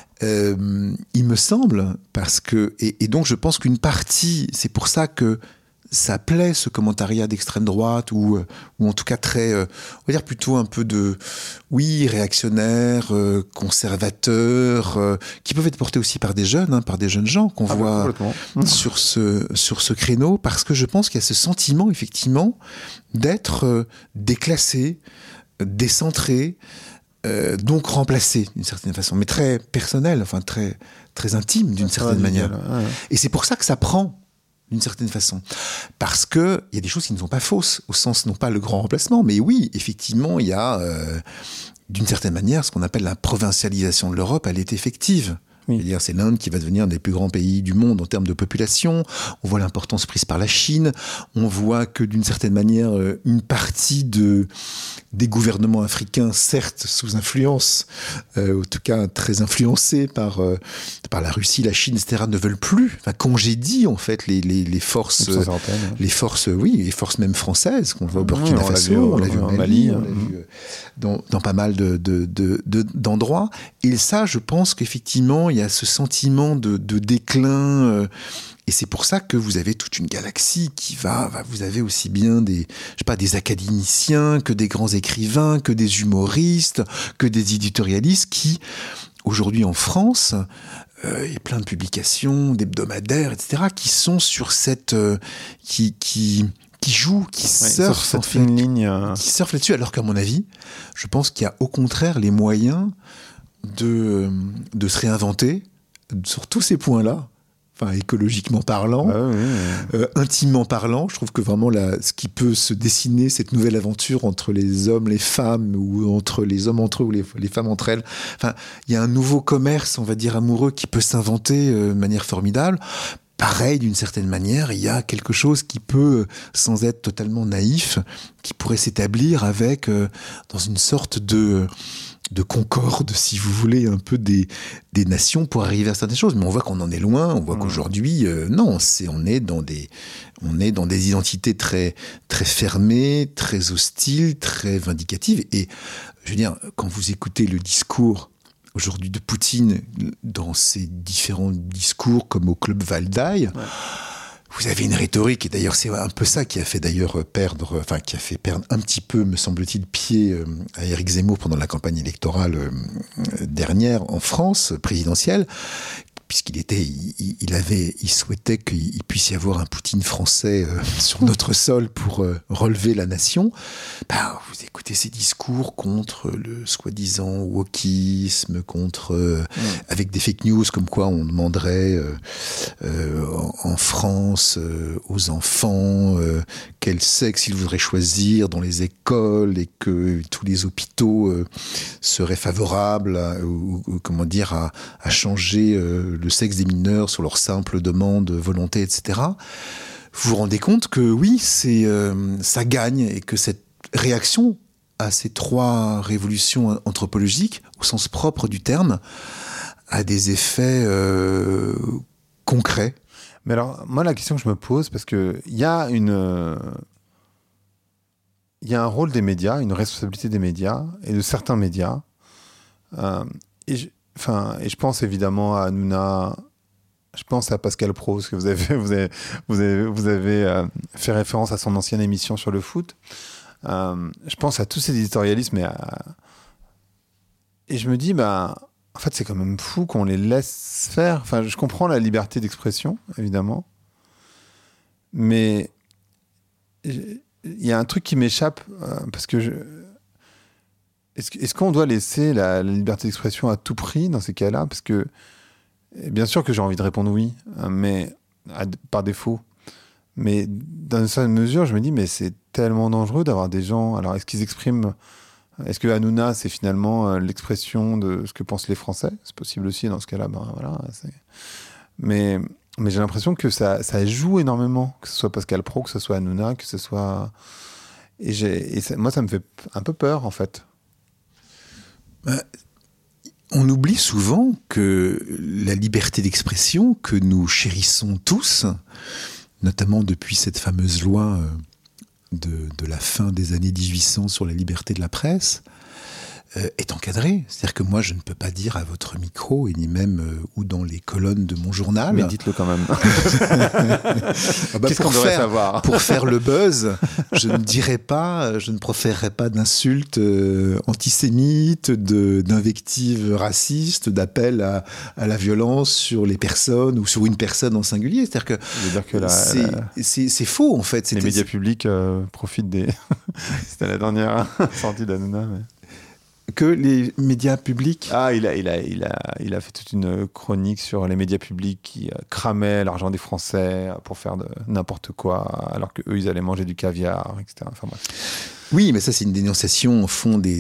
il me semble, parce que et donc je pense qu'une partie, c'est pour ça que ça plaît, ce commentariat d'extrême droite, ou en tout cas très, on va dire plutôt un peu de, oui, réactionnaire, conservateur, qui peuvent être portés aussi par des jeunes gens qu'on voit sur ce créneau, parce que je pense qu'il y a ce sentiment, effectivement, d'être déclassé, décentré, donc remplacé d'une certaine façon, mais très personnel, enfin très, très intime d'une certaine manière. Ouais. Et c'est pour ça que ça prend d'une certaine façon. Parce qu'il y a des choses qui ne sont pas fausses, au sens non pas le grand remplacement, mais oui, effectivement, il y a d'une certaine manière ce qu'on appelle la provincialisation de l'Europe, elle est effective. Oui. C'est-à-dire, c'est l'Inde qui va devenir un des plus grands pays du monde en termes de population. On voit l'importance prise par la Chine. On voit que d'une certaine manière, une partie des gouvernements africains, certes sous influence, en tout cas très influencés par la Russie, la Chine, etc., ne veulent plus, congédient en fait les forces, les forces, oui, les forces même françaises qu'on voit au Burkina Faso, on l'a vu au Mali, on l'a vu dans pas mal d'endroits. Et ça, je pense qu'effectivement, il y a ce sentiment de déclin, et c'est pour ça que vous avez toute une galaxie vous avez aussi bien des académiciens, que des grands écrivains, que des humoristes, que des éditorialistes qui, aujourd'hui en France, il y a plein de publications, d'hebdomadaires, etc., qui sont sur cette... qui jouent, qui surfent cette fine ligne. Qui surfent là-dessus, alors qu'à mon avis, je pense qu'il y a au contraire les moyens de se réinventer sur tous ces points-là, enfin écologiquement parlant, intimement parlant. Je trouve que vraiment ce qui peut se dessiner, cette nouvelle aventure entre les hommes, les femmes, ou entre les hommes entre eux, ou les femmes entre elles, enfin, il y a un nouveau commerce, on va dire, amoureux qui peut s'inventer de manière formidable. Pareil, d'une certaine manière, il y a quelque chose qui peut, sans être totalement naïf, qui pourrait s'établir avec, dans une sorte de concorde, si vous voulez, un peu des nations pour arriver à certaines choses. Mais on voit qu'on en est loin, on voit qu'aujourd'hui, non, on est dans des identités très, très fermées, très hostiles, très vindicatives. Et je veux dire, quand vous écoutez le discours aujourd'hui de Poutine dans ses différents discours, comme au Club Valdaï, vous avez une rhétorique, et d'ailleurs c'est un peu ça qui a fait perdre un petit peu, me semble-t-il, pied à Éric Zemmour pendant la campagne électorale dernière en France, présidentielle, puisqu'il souhaitait qu'il puisse y avoir un Poutine français sur notre sol pour relever la nation. Vous écoutez ces discours contre le soi-disant wokisme, avec des fake news comme quoi on demanderait en France aux enfants quel sexe ils voudraient choisir dans les écoles, et que tous les hôpitaux seraient favorables à changer le sexe des mineurs sur leur simple demande, volonté, etc. Vous vous rendez compte que oui, ça gagne, et que cette réaction à ces trois révolutions anthropologiques, au sens propre du terme, a des effets concrets. Mais alors, moi, la question que je me pose, parce qu'il y a une il y a un rôle des médias, une responsabilité des médias et de certains médias. Et je pense évidemment à Hanouna, je pense à Pascal Praud, parce que vous avez fait référence à son ancienne émission sur le foot. Je pense à tous ces éditorialistes, et je me dis, en fait, c'est quand même fou qu'on les laisse faire. Enfin, je comprends la liberté d'expression, évidemment, mais il y a un truc qui m'échappe, parce que est-ce qu'on doit laisser la liberté d'expression à tout prix dans ces cas-là? Parce que, bien sûr que j'ai envie de répondre oui, mais par défaut. Mais dans une certaine mesure, je me dis, mais c'est tellement dangereux d'avoir des gens... Alors, est-ce que Hanouna, c'est finalement l'expression de ce que pensent les Français? C'est possible aussi, dans ce cas-là. Voilà, mais j'ai l'impression que ça joue énormément, que ce soit Pascal Praud, que ce soit Hanouna, que ce soit... moi, ça me fait un peu peur, en fait. On oublie souvent que la liberté d'expression que nous chérissons tous, notamment depuis cette fameuse loi de la fin des années 1800 sur la liberté de la presse, est encadrée. C'est-à-dire que moi, je ne peux pas dire à votre micro, et ni même ou dans les colonnes de mon journal... Mais dites-le quand même. Qu'est-ce qu'on devrait savoir? Pour faire le buzz, je ne proférerai pas d'insultes antisémites, d'invectives racistes, d'appels à la violence sur les personnes ou sur une personne en singulier. C'est-à-dire que c'est faux, en fait. Les médias publics profitent des... C'était la dernière sortie d'Hanouna, mais... Que les médias publics... Ah, il a fait toute une chronique sur les médias publics qui cramaient l'argent des Français pour faire de n'importe quoi, alors qu'eux, ils allaient manger du caviar, etc. Enfin, bref. Oui, mais ça, c'est une dénonciation, au fond, des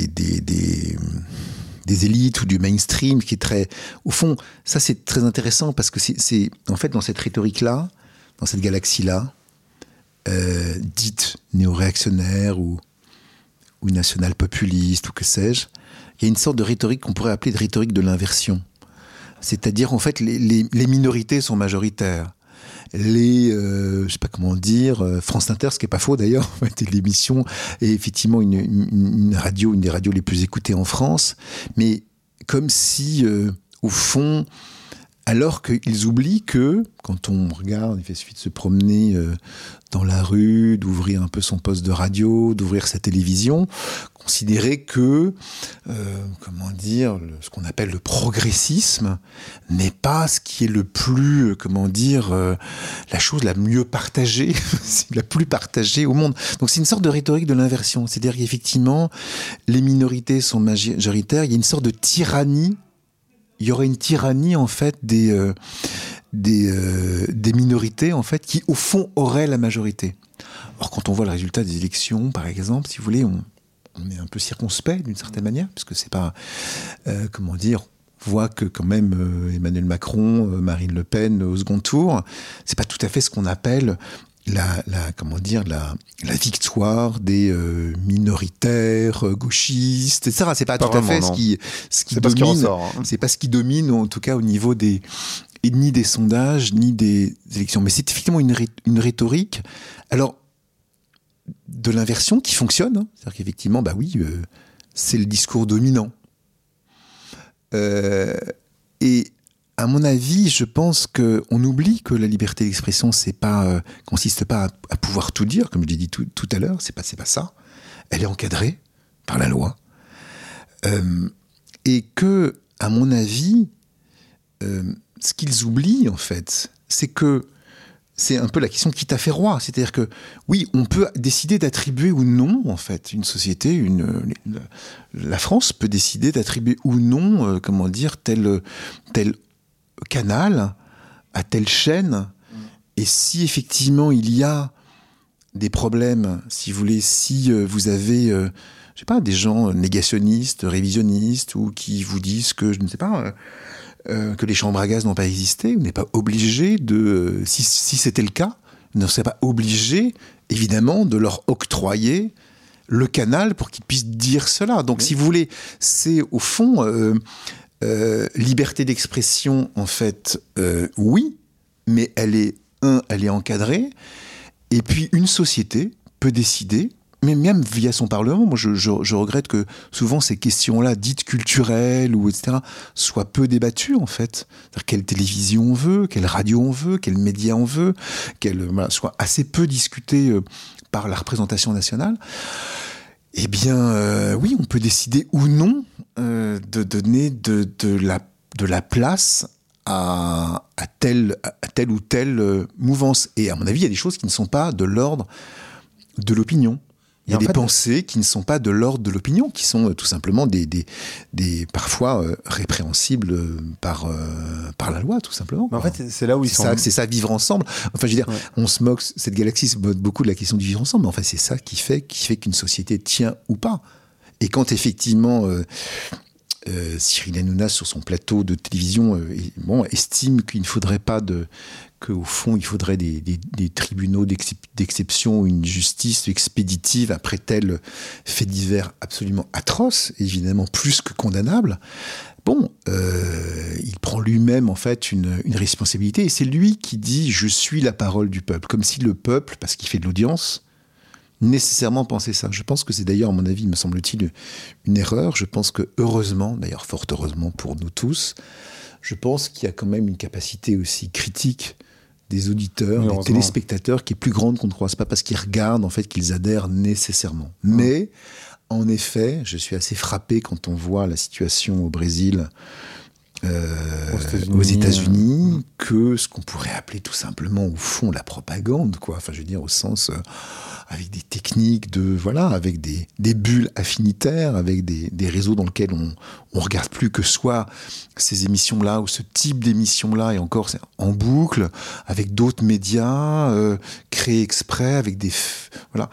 élites ou du mainstream qui est très... Au fond, ça, c'est très intéressant parce que c'est en fait, dans cette rhétorique-là, dans cette galaxie-là, dite néo-réactionnaire ou national-populiste, ou que sais-je, il y a une sorte de rhétorique qu'on pourrait appeler de rhétorique de l'inversion. C'est-à-dire, en fait, les minorités sont majoritaires. Je sais pas comment dire, France Inter, ce qui est pas faux d'ailleurs, en fait, l'émission est effectivement une des radios les plus écoutées en France, mais comme si, au fond, alors qu'ils oublient que, quand on regarde, il suffit de se promener dans la rue, d'ouvrir un peu son poste de radio, d'ouvrir sa télévision, considérer que, ce qu'on appelle le progressisme n'est pas ce qui est le plus, la chose la mieux partagée, la plus partagée au monde. Donc c'est une sorte de rhétorique de l'inversion. C'est-à-dire qu'effectivement, les minorités sont majoritaires, il y a une sorte de tyrannie. Il y aurait une tyrannie, en fait, des minorités, en fait, qui, au fond, auraient la majorité. Or, quand on voit le résultat des élections, par exemple, si vous voulez, on est un peu circonspect, d'une certaine manière, parce que c'est pas... on voit que, quand même, Emmanuel Macron, Marine Le Pen, au second tour, c'est pas tout à fait ce qu'on appelle... la victoire des minoritaires gauchistes, etc. C'est pas tout à fait ce qui domine. C'est pas ce qui domine, en tout cas au niveau ni des sondages, ni des élections. Mais c'est effectivement une rhétorique, alors, de l'inversion qui fonctionne. Hein. C'est-à-dire qu'effectivement, c'est le discours dominant. Et à mon avis, je pense qu'on oublie que la liberté d'expression, consiste pas à pouvoir tout dire, comme je l'ai dit tout à l'heure, c'est pas ça. Elle est encadrée par la loi. Et que, à mon avis, ce qu'ils oublient, en fait, c'est que c'est un peu la question qui t'a fait roi. C'est-à-dire que, oui, on peut décider d'attribuer ou non, en fait, une société, la France peut décider d'attribuer ou non, tel canal à telle chaîne. Et si effectivement il y a des problèmes, si vous voulez, si vous avez des gens négationnistes, révisionnistes, ou qui vous disent que, je ne sais pas, que les chambres à gaz n'ont pas existé, vous n'êtes pas obligé de... Si c'était le cas, vous ne serez pas obligé, évidemment, de leur octroyer le canal pour qu'ils puissent dire cela. Donc, si vous voulez, c'est au fond... liberté d'expression, en fait, oui, mais elle est encadrée. Et puis, une société peut décider, mais même via son Parlement, moi je regrette que souvent ces questions-là, dites culturelles ou etc., soient peu débattues en fait. C'est-à-dire quelle télévision on veut, quelle radio on veut, quels médias on veut, soient assez peu discutées par la représentation nationale. Eh bien, oui, on peut décider ou non de donner de la place à telle ou telle mouvance. Et à mon avis, il y a des choses qui ne sont pas de l'ordre de l'opinion. Il y a des pensées qui ne sont pas de l'ordre de l'opinion, qui sont tout simplement des parfois répréhensibles par la loi, tout simplement. Mais en fait, c'est là où c'est ça, vivre ensemble. Enfin, je veux dire, on se moque, cette galaxie se moque beaucoup de la question du vivre ensemble, mais en fait, c'est ça qui fait qu'une société tient ou pas. Et quand effectivement Cyril Hanouna, sur son plateau de télévision, estime qu'il ne faudrait pas qu'au fond, il faudrait des tribunaux d'exception, une justice expéditive après tel fait divers absolument atroce, évidemment plus que condamnable. Il prend lui-même en fait une responsabilité, et c'est lui qui dit « je suis la parole du peuple », comme si le peuple, parce qu'il fait de l'audience, nécessairement penser ça. Je pense que c'est d'ailleurs, à mon avis, me semble-t-il, une erreur. Je pense que heureusement, d'ailleurs fort heureusement pour nous tous, je pense qu'il y a quand même une capacité aussi critique des auditeurs, des téléspectateurs qui est plus grande qu'on ne croit. C'est pas parce qu'ils regardent en fait qu'ils adhèrent nécessairement. Mais en effet, je suis assez frappé quand on voit la situation au Brésil, aux États-Unis, que ce qu'on pourrait appeler tout simplement au fond la propagande, quoi. Enfin, je veux dire au sens avec des techniques avec des bulles affinitaires, avec des réseaux dans lesquels on regarde plus que soit ces émissions-là ou ce type d'émissions-là, et encore c'est en boucle, avec d'autres médias créés exprès, avec voilà.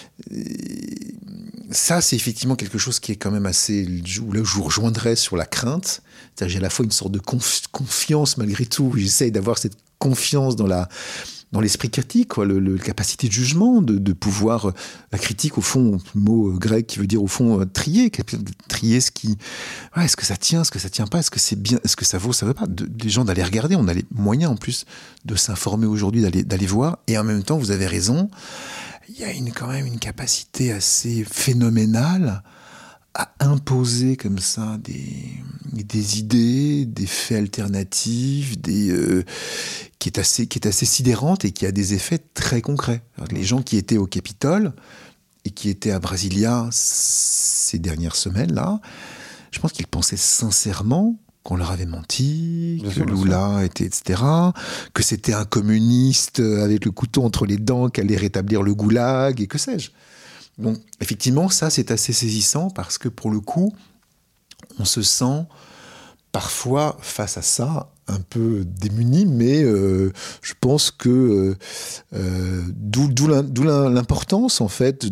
Ça, c'est effectivement quelque chose qui est quand même assez... Là où je vous rejoindrais sur la crainte. C'est-à-dire, j'ai à la fois une sorte de confiance malgré tout. J'essaye d'avoir cette confiance dans l'esprit critique, quoi, la capacité de jugement, de pouvoir... la critique, au fond, le mot grec qui veut dire, au fond, trier ce qui... Ouais, est-ce que ça tient, est-ce que ça tient pas, est-ce que c'est bien, est-ce que ça vaut, ça veut pas. Les gens d'aller regarder, on a les moyens, en plus, de s'informer aujourd'hui, d'aller voir. Et en même temps, vous avez raison... Il y a quand même une capacité assez phénoménale à imposer comme ça des idées, des faits alternatifs, qui est assez sidérante et qui a des effets très concrets. Alors, les gens qui étaient au Capitole et qui étaient à Brasilia ces dernières semaines-là, je pense qu'ils pensaient sincèrement qu'on leur avait menti, que Lula était, etc., que c'était un communiste avec le couteau entre les dents qui allait rétablir le goulag, et que sais-je. Donc, effectivement, ça, c'est assez saisissant, parce que, pour le coup, on se sent parfois, face à ça, un peu démuni, mais je pense que d'où l'importance, en fait,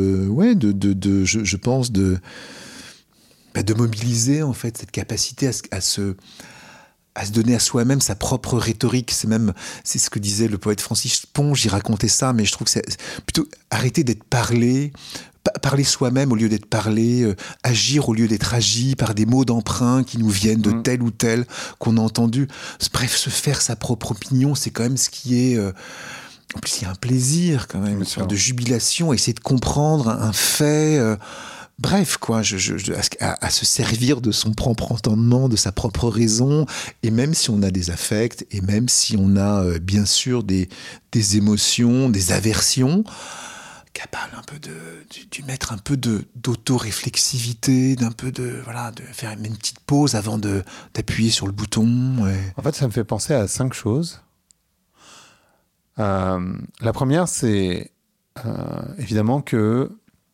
je pense, de mobiliser en fait cette capacité à se donner à soi-même sa propre rhétorique. C'est ce que disait le poète Francis Ponge, il racontait ça, mais je trouve que c'est plutôt arrêter d'être parler soi-même au lieu d'être parlé, agir au lieu d'être agi par des mots d'emprunt qui nous viennent de tel ou tel qu'on a entendu. Bref, se faire sa propre opinion, c'est quand même ce qui est... En plus, il y a un plaisir quand même, une sorte de jubilation, essayer de comprendre un fait... Bref, quoi, à se servir de son propre entendement, de sa propre raison, et même si on a des affects, et même si on a bien sûr des émotions, des aversions, capable un peu de mettre un peu d'auto-réflexivité, de faire une petite pause avant d'appuyer sur le bouton. Ouais. En fait, ça me fait penser à 5 choses. La première, c'est évidemment que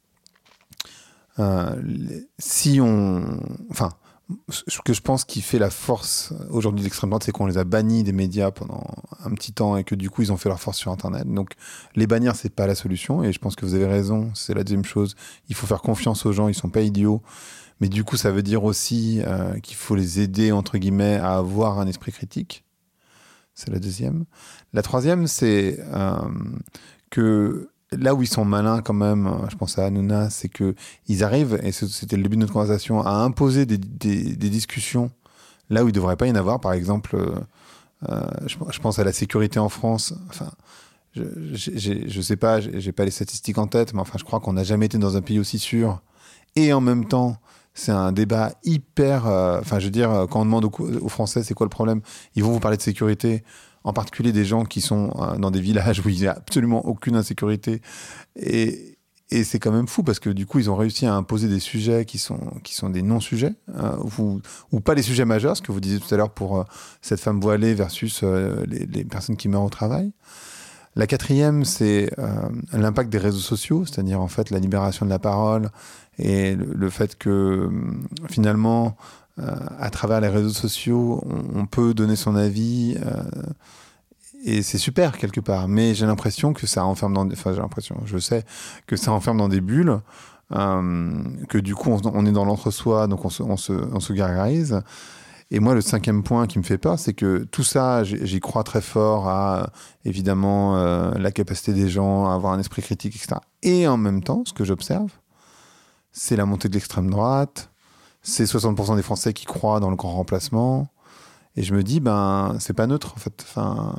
ce que je pense qui fait la force aujourd'hui de l'extrême droite, c'est qu'on les a bannis des médias pendant un petit temps et que du coup ils ont fait leur force sur Internet. Donc les bannir, c'est pas la solution, et je pense que vous avez raison, c'est la deuxième chose. Il faut faire confiance aux gens, ils sont pas idiots, mais du coup ça veut dire aussi qu'il faut les aider entre guillemets à avoir un esprit critique. C'est la deuxième. La troisième, c'est que là où ils sont malins quand même, je pense à Hanouna, c'est qu'ils arrivent, et c'était le début de notre conversation, à imposer des discussions là où il ne devrait pas y en avoir. Par exemple, je pense à la sécurité en France. Enfin, je sais pas, j'ai pas les statistiques en tête, mais enfin, je crois qu'on n'a jamais été dans un pays aussi sûr. Et en même temps, c'est un débat hyper... Enfin, je veux dire, quand on demande aux Français c'est quoi le problème, ils vont vous parler de sécurité, en particulier des gens qui sont dans des villages où il n'y a absolument aucune insécurité. Et c'est quand même fou parce que du coup, ils ont réussi à imposer des sujets qui sont des non-sujets, ou pas les sujets majeurs, ce que vous disiez tout à l'heure pour cette femme voilée versus les personnes qui meurent au travail. La quatrième, c'est l'impact des réseaux sociaux, c'est-à-dire en fait la libération de la parole et le fait que finalement, à travers les réseaux sociaux, on peut donner son avis. Et c'est super quelque part, mais j'ai l'impression que ça enferme je sais que ça enferme dans des bulles, que du coup on est dans l'entre-soi, donc on se gargarise. Et moi, le cinquième point qui me fait peur, c'est que tout ça, j'y crois très fort à, évidemment, la capacité des gens à avoir un esprit critique, etc. Et en même temps, ce que j'observe, c'est la montée de l'extrême droite, c'est 60% des Français qui croient dans le grand remplacement. Et je me dis, c'est pas neutre, en fait. Enfin,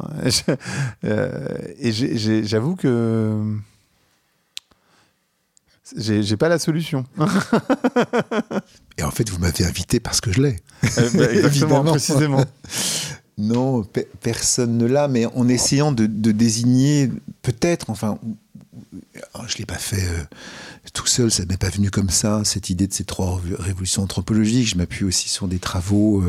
j'avoue que j'ai pas la solution. Et en fait, vous m'avez invité parce que je l'ai. Exactement, précisément. Non, personne ne l'a, mais en essayant de désigner, peut-être, enfin, je ne l'ai pas fait tout seul, ça ne m'est pas venu comme ça, cette idée de ces 3 révolutions anthropologiques. Je m'appuie aussi sur des travaux...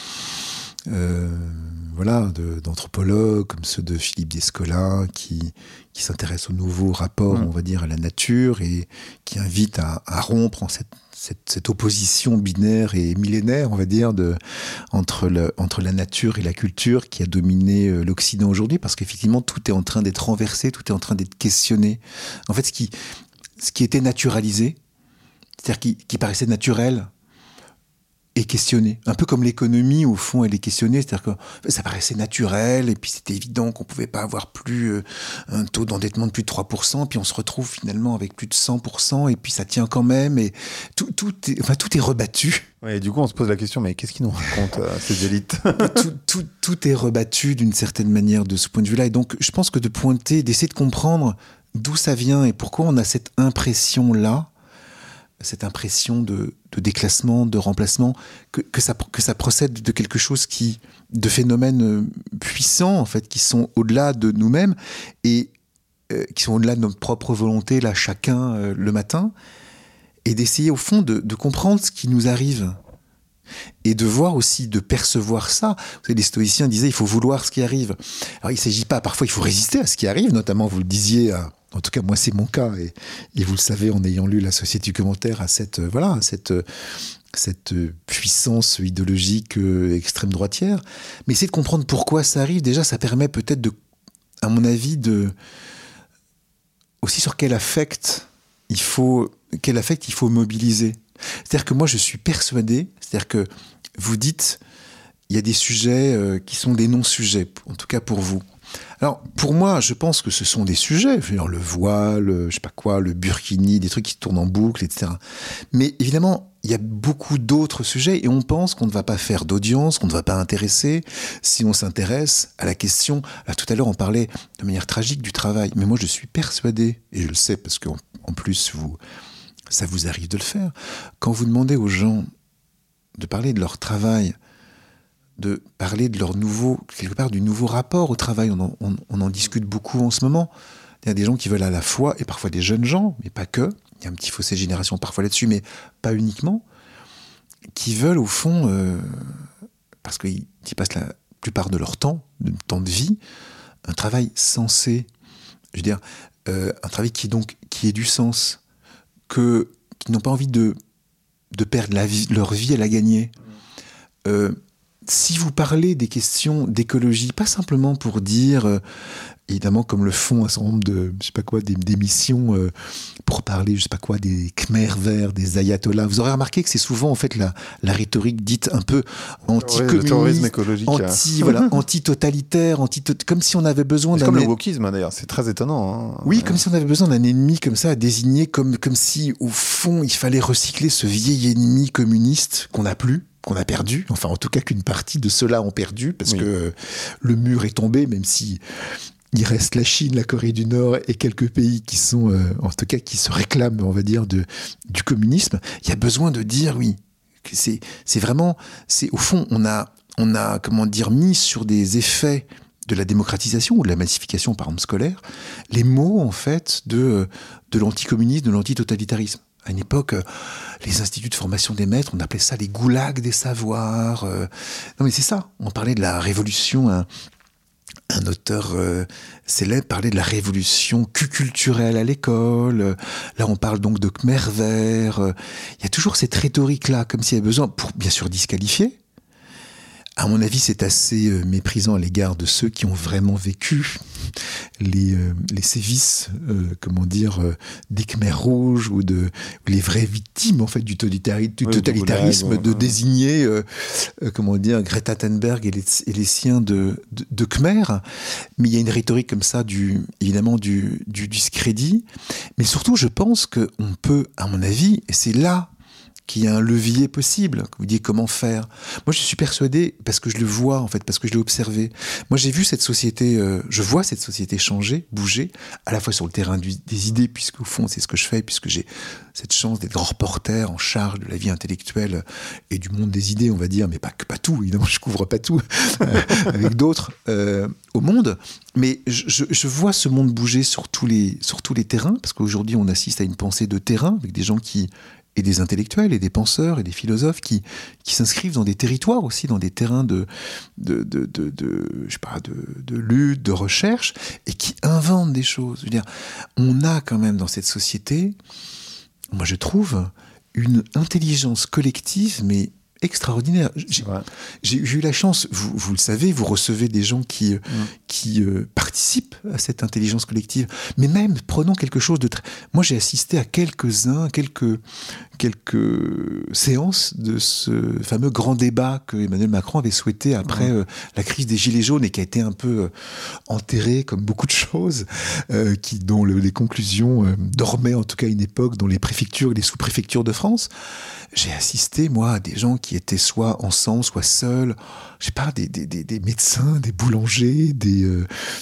d'anthropologues comme ceux de Philippe Descola qui s'intéressent au nouveau rapport, on va dire, à la nature et qui invitent à rompre en cette opposition binaire et millénaire, on va dire, entre la nature et la culture qui a dominé l'Occident aujourd'hui, parce qu'effectivement tout est en train d'être renversé, tout est en train d'être questionné. En fait, ce qui était naturalisé, c'est-à-dire qui paraissait naturel, est questionné. Un peu comme l'économie, au fond, elle est questionnée. C'est-à-dire que ça paraissait naturel, et puis c'était évident qu'on ne pouvait pas avoir plus un taux d'endettement de plus de 3%, puis on se retrouve finalement avec plus de 100%, et puis ça tient quand même, et tout est rebattu. Ouais, et du coup, on se pose la question, mais qu'est-ce qu'ils nous racontent, ces élites? tout est rebattu d'une certaine manière de ce point de vue-là, et donc je pense que d'essayer de comprendre d'où ça vient, et pourquoi on a cette impression-là, cette impression de déclassement, de remplacement, que ça procède de quelque chose de phénomènes puissants, en fait, qui sont au-delà de nous-mêmes et qui sont au-delà de notre propre volonté, là, chacun, le matin, et d'essayer, au fond, de comprendre ce qui nous arrive. Et de voir aussi, de percevoir ça. Vous savez, les stoïciens disaient, il faut vouloir ce qui arrive. Alors, il ne s'agit pas, parfois, il faut résister à ce qui arrive, notamment, vous le disiez, en tout cas, moi, c'est mon cas, et vous le savez, en ayant lu la Société du commentaire, à cette puissance idéologique extrême droitière. Mais essayer de comprendre pourquoi ça arrive, déjà, ça permet peut-être, à mon avis, aussi sur quel affect il faut mobiliser. C'est-à-dire que moi, je suis persuadé, c'est-à-dire que vous dites, il y a des sujets qui sont des non-sujets, en tout cas pour vous. Alors, pour moi, je pense que ce sont des sujets, le voile, je sais pas quoi, le burkini, des trucs qui tournent en boucle, etc. Mais évidemment, il y a beaucoup d'autres sujets et on pense qu'on ne va pas faire d'audience, qu'on ne va pas intéresser si on s'intéresse à la question. Là, tout à l'heure, on parlait de manière tragique du travail. Mais moi, je suis persuadé, et je le sais parce qu'en plus, ça vous arrive de le faire, quand vous demandez aux gens de parler de leur travail, de parler de leur du nouveau rapport au travail. On en discute beaucoup en ce moment. Il y a des gens qui veulent à la fois, et parfois des jeunes gens, mais pas que, il y a un petit fossé de génération parfois là-dessus, mais pas uniquement, qui veulent au fond, parce qu'ils passent la plupart de leur temps de vie, un travail sensé, je veux dire, un travail qui ait du sens, qui n'ont pas envie de perdre leur vie à la gagner. Si vous parlez des questions d'écologie, pas simplement pour dire, évidemment comme le font un certain nombre d'émissions pour parler, des Khmers verts, des ayatollahs, vous aurez remarqué que c'est souvent en fait la rhétorique dite un peu anti-communiste, anti-totalitaire, comme si on avait besoin d'un... C'est comme le wokisme d'ailleurs, c'est très étonnant. Oui, comme si on avait besoin d'un ennemi comme ça à désigner, comme si au fond il fallait recycler ce vieil ennemi communiste qu'on n'a plus, qu'on a perdu, enfin en tout cas qu'une partie de ceux-là ont perdu, parce que le mur est tombé, même si il reste la Chine, la Corée du Nord et quelques pays qui sont, en tout cas, qui se réclament, on va dire, du communisme. Il y a besoin de dire, oui, que c'est vraiment, au fond, on a, comment dire, mis sur des effets de la démocratisation ou de la massification, par exemple, scolaire, les mots, en fait, de l'anticommunisme, de l'antitotalitarisme. À une époque, les instituts de formation des maîtres, on appelait ça les goulags des savoirs. Non, mais c'est ça. On parlait de la révolution. Un auteur célèbre parlait de la révolution culturelle à l'école. Là, on parle donc de Khmer vert. Il y a toujours cette rhétorique-là, comme s'il y avait besoin, pour bien sûr disqualifier. À mon avis, c'est assez méprisant à l'égard de ceux qui ont vraiment vécu les sévices, des Khmers rouges ou les vraies victimes en fait du totalitarisme, de désigner, Greta Thunberg et les siens de Khmer. Mais il y a une rhétorique comme ça, évidemment du discrédit. Mais surtout, je pense qu'on peut, à mon avis, et c'est là qu'il y a un levier possible. Vous dites comment faire. Moi, je suis persuadé, parce que je le vois, en fait, parce que je l'ai observé. Moi, j'ai vu cette société, je vois cette société changer, bouger, à la fois sur le terrain des idées, puisque au fond, c'est ce que je fais, puisque j'ai cette chance d'être grand reporter en charge de la vie intellectuelle et du monde des idées, on va dire, mais pas tout, évidemment, je couvre pas tout, avec d'autres au monde. Mais je vois ce monde bouger sur tous les terrains, parce qu'aujourd'hui, on assiste à une pensée de terrain, avec des gens et des intellectuels, et des penseurs, et des philosophes qui s'inscrivent dans des territoires aussi, dans des terrains de lutte, de recherche, et qui inventent des choses. Je veux dire, on a quand même dans cette société, moi je trouve, une intelligence collective, mais extraordinaire. J'ai eu la chance, vous le savez, vous recevez des gens qui participent à cette intelligence collective, mais même prenons quelque chose de très... Moi j'ai assisté à quelques séances de ce fameux grand débat que Emmanuel Macron avait souhaité après la crise des Gilets jaunes et qui a été un peu enterré comme beaucoup de choses, dont les conclusions dormaient en tout cas à une époque dans les préfectures et les sous-préfectures de France. J'ai assisté, moi, à des gens qui étaient soit ensemble, soit seuls, je sais pas, des médecins, des boulangers, des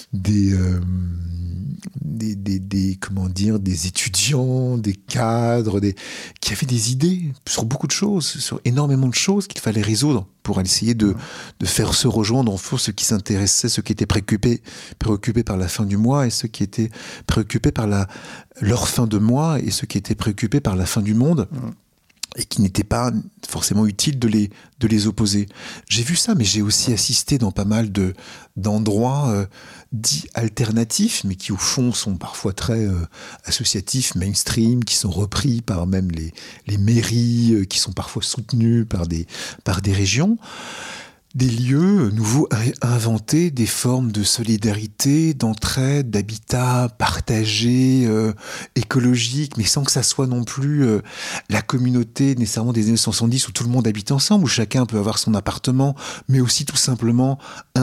étudiants, des cadres, qui avaient des idées sur beaucoup de choses, sur énormément de choses qu'il fallait résoudre pour essayer de faire se rejoindre en fond ceux qui s'intéressaient, ceux qui étaient préoccupés par la fin du mois et ceux qui étaient préoccupés par leur fin de mois et ceux qui étaient préoccupés par la fin du monde. Et qui n'était pas forcément utile de les opposer. J'ai vu ça, mais j'ai aussi assisté dans pas mal d'endroits dits alternatifs, mais qui au fond sont parfois très associatifs, mainstream, qui sont repris par même les mairies, qui sont parfois soutenus par des régions. Des lieux nouveaux inventés, des formes de solidarité, d'entraide, d'habitat partagé, écologique, mais sans que ça soit non plus la communauté nécessairement des années 70 où tout le monde habite ensemble, où chacun peut avoir son appartement, mais aussi tout simplement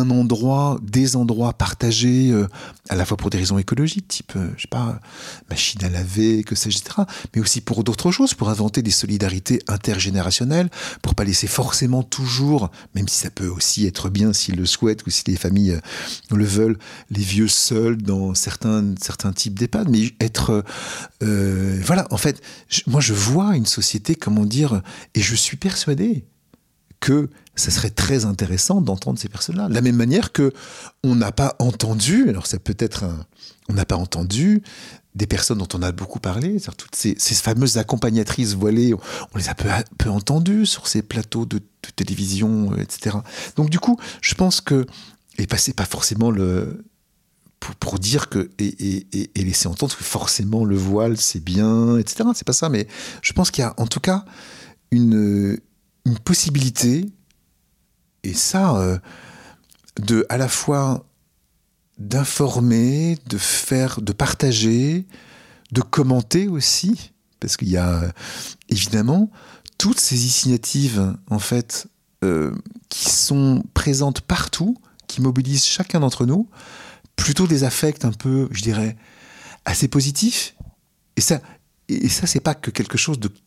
des endroits partagés, à la fois pour des raisons écologiques, type, je sais pas, machine à laver, que sais-je, etc., mais aussi pour d'autres choses, pour inventer des solidarités intergénérationnelles, pour pas laisser forcément toujours, même si ça peut aussi être bien s'ils le souhaitent ou si les familles le veulent, les vieux seuls dans certains types d'EHPAD, mais être voilà, en fait, moi je vois une société, comment dire, et je suis persuadé que ça serait très intéressant d'entendre ces personnes-là. De la même manière que on n'a pas entendu, alors ça peut être on n'a pas entendu des personnes dont on a beaucoup parlé, toutes ces fameuses accompagnatrices voilées, on les a peu entendues sur ces plateaux de télévision, etc. Donc du coup, je pense que, et passer pas forcément pour dire que, et laisser entendre que forcément le voile c'est bien, etc. C'est pas ça, mais je pense qu'il y a en tout cas une possibilité, et ça, à la fois d'informer, de partager, de commenter aussi, parce qu'il y a évidemment toutes ces initiatives en fait qui sont présentes partout, qui mobilisent chacun d'entre nous, plutôt des affects un peu, je dirais, assez positifs. Et ça c'est pas que quelque chose de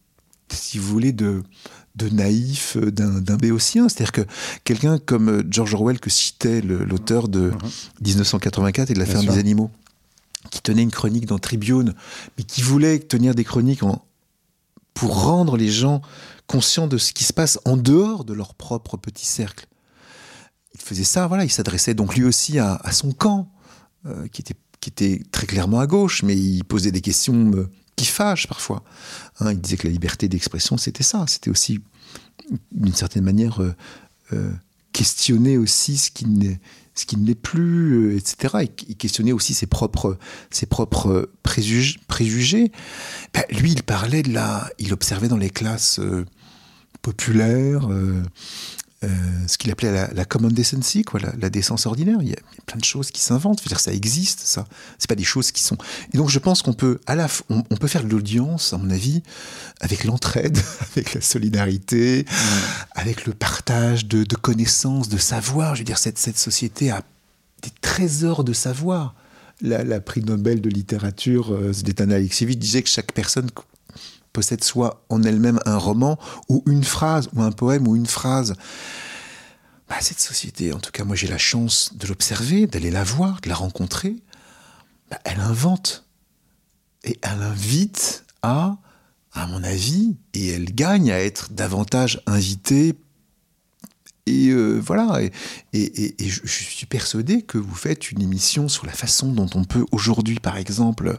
si vous voulez, de naïf d'un béotien. C'est-à-dire que quelqu'un comme George Orwell, que citait l'auteur de 1984 et de la ferme des animaux, qui tenait une chronique dans Tribune, mais qui voulait tenir des chroniques pour rendre les gens conscients de ce qui se passe en dehors de leur propre petit cercle. Il faisait ça, voilà, il s'adressait donc lui aussi à son camp, qui était très clairement à gauche, mais il posait des questions qui fâchent parfois. Il disait que la liberté d'expression, c'était ça. C'était aussi, d'une certaine manière, questionner aussi ce qui ne l'est plus, etc. Et questionner aussi ses propres préjugés. Lui, il parlait il observait dans les classes populaires ce qu'il appelait la common decency, quoi, la décence ordinaire. Il y a plein de choses qui s'inventent. Je veux dire, ça existe, ça. C'est pas des choses qui sont. Et donc, je pense qu'on peut on peut faire de l'audience, à mon avis, avec l'entraide, avec la solidarité, avec le partage de connaissances, de savoir. Je veux dire, cette société a des trésors de savoir. La prix Nobel de littérature, Svetlana Alexievitch, disait que chaque personne possède soit en elle-même un roman ou une phrase, ou un poème ou une phrase. Cette société, en tout cas moi j'ai la chance de l'observer, d'aller la voir, de la rencontrer, elle invente. Et elle invite à mon avis, et elle gagne à être davantage invitée. Et voilà, et je suis persuadé que vous faites une émission sur la façon dont on peut aujourd'hui, par exemple,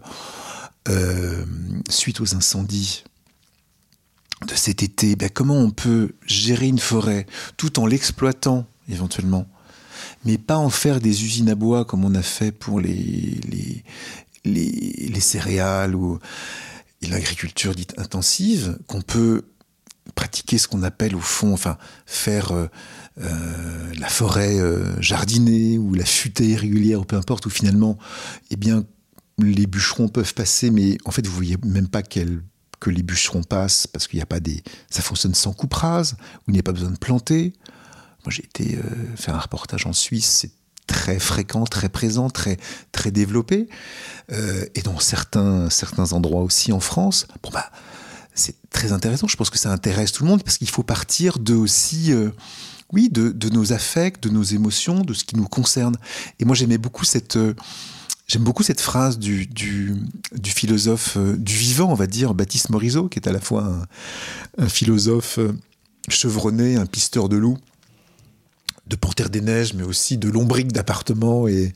suite aux incendies de cet été, comment on peut gérer une forêt tout en l'exploitant éventuellement, mais pas en faire des usines à bois comme on a fait pour les céréales ou l'agriculture dite intensive, qu'on peut pratiquer ce qu'on appelle au fond, faire la forêt jardinée ou la futaie irrégulière ou peu importe, où finalement, les bûcherons peuvent passer, mais en fait, vous voyez même pas que les bûcherons passent parce qu'il n'y a pas ça fonctionne sans coupe rase, où il n'y a pas besoin de planter. Moi, j'ai été faire un reportage en Suisse, c'est très fréquent, très présent, très, très développé. Et dans certains endroits aussi en France. C'est très intéressant. Je pense que ça intéresse tout le monde parce qu'il faut partir de nos affects, de nos émotions, de ce qui nous concerne. Et moi, j'aime beaucoup cette phrase du philosophe du vivant, on va dire, Baptiste Morisot, qui est à la fois un philosophe chevronné, un pisteur de loups, de panthères des neiges, mais aussi de lombriques d'appartements et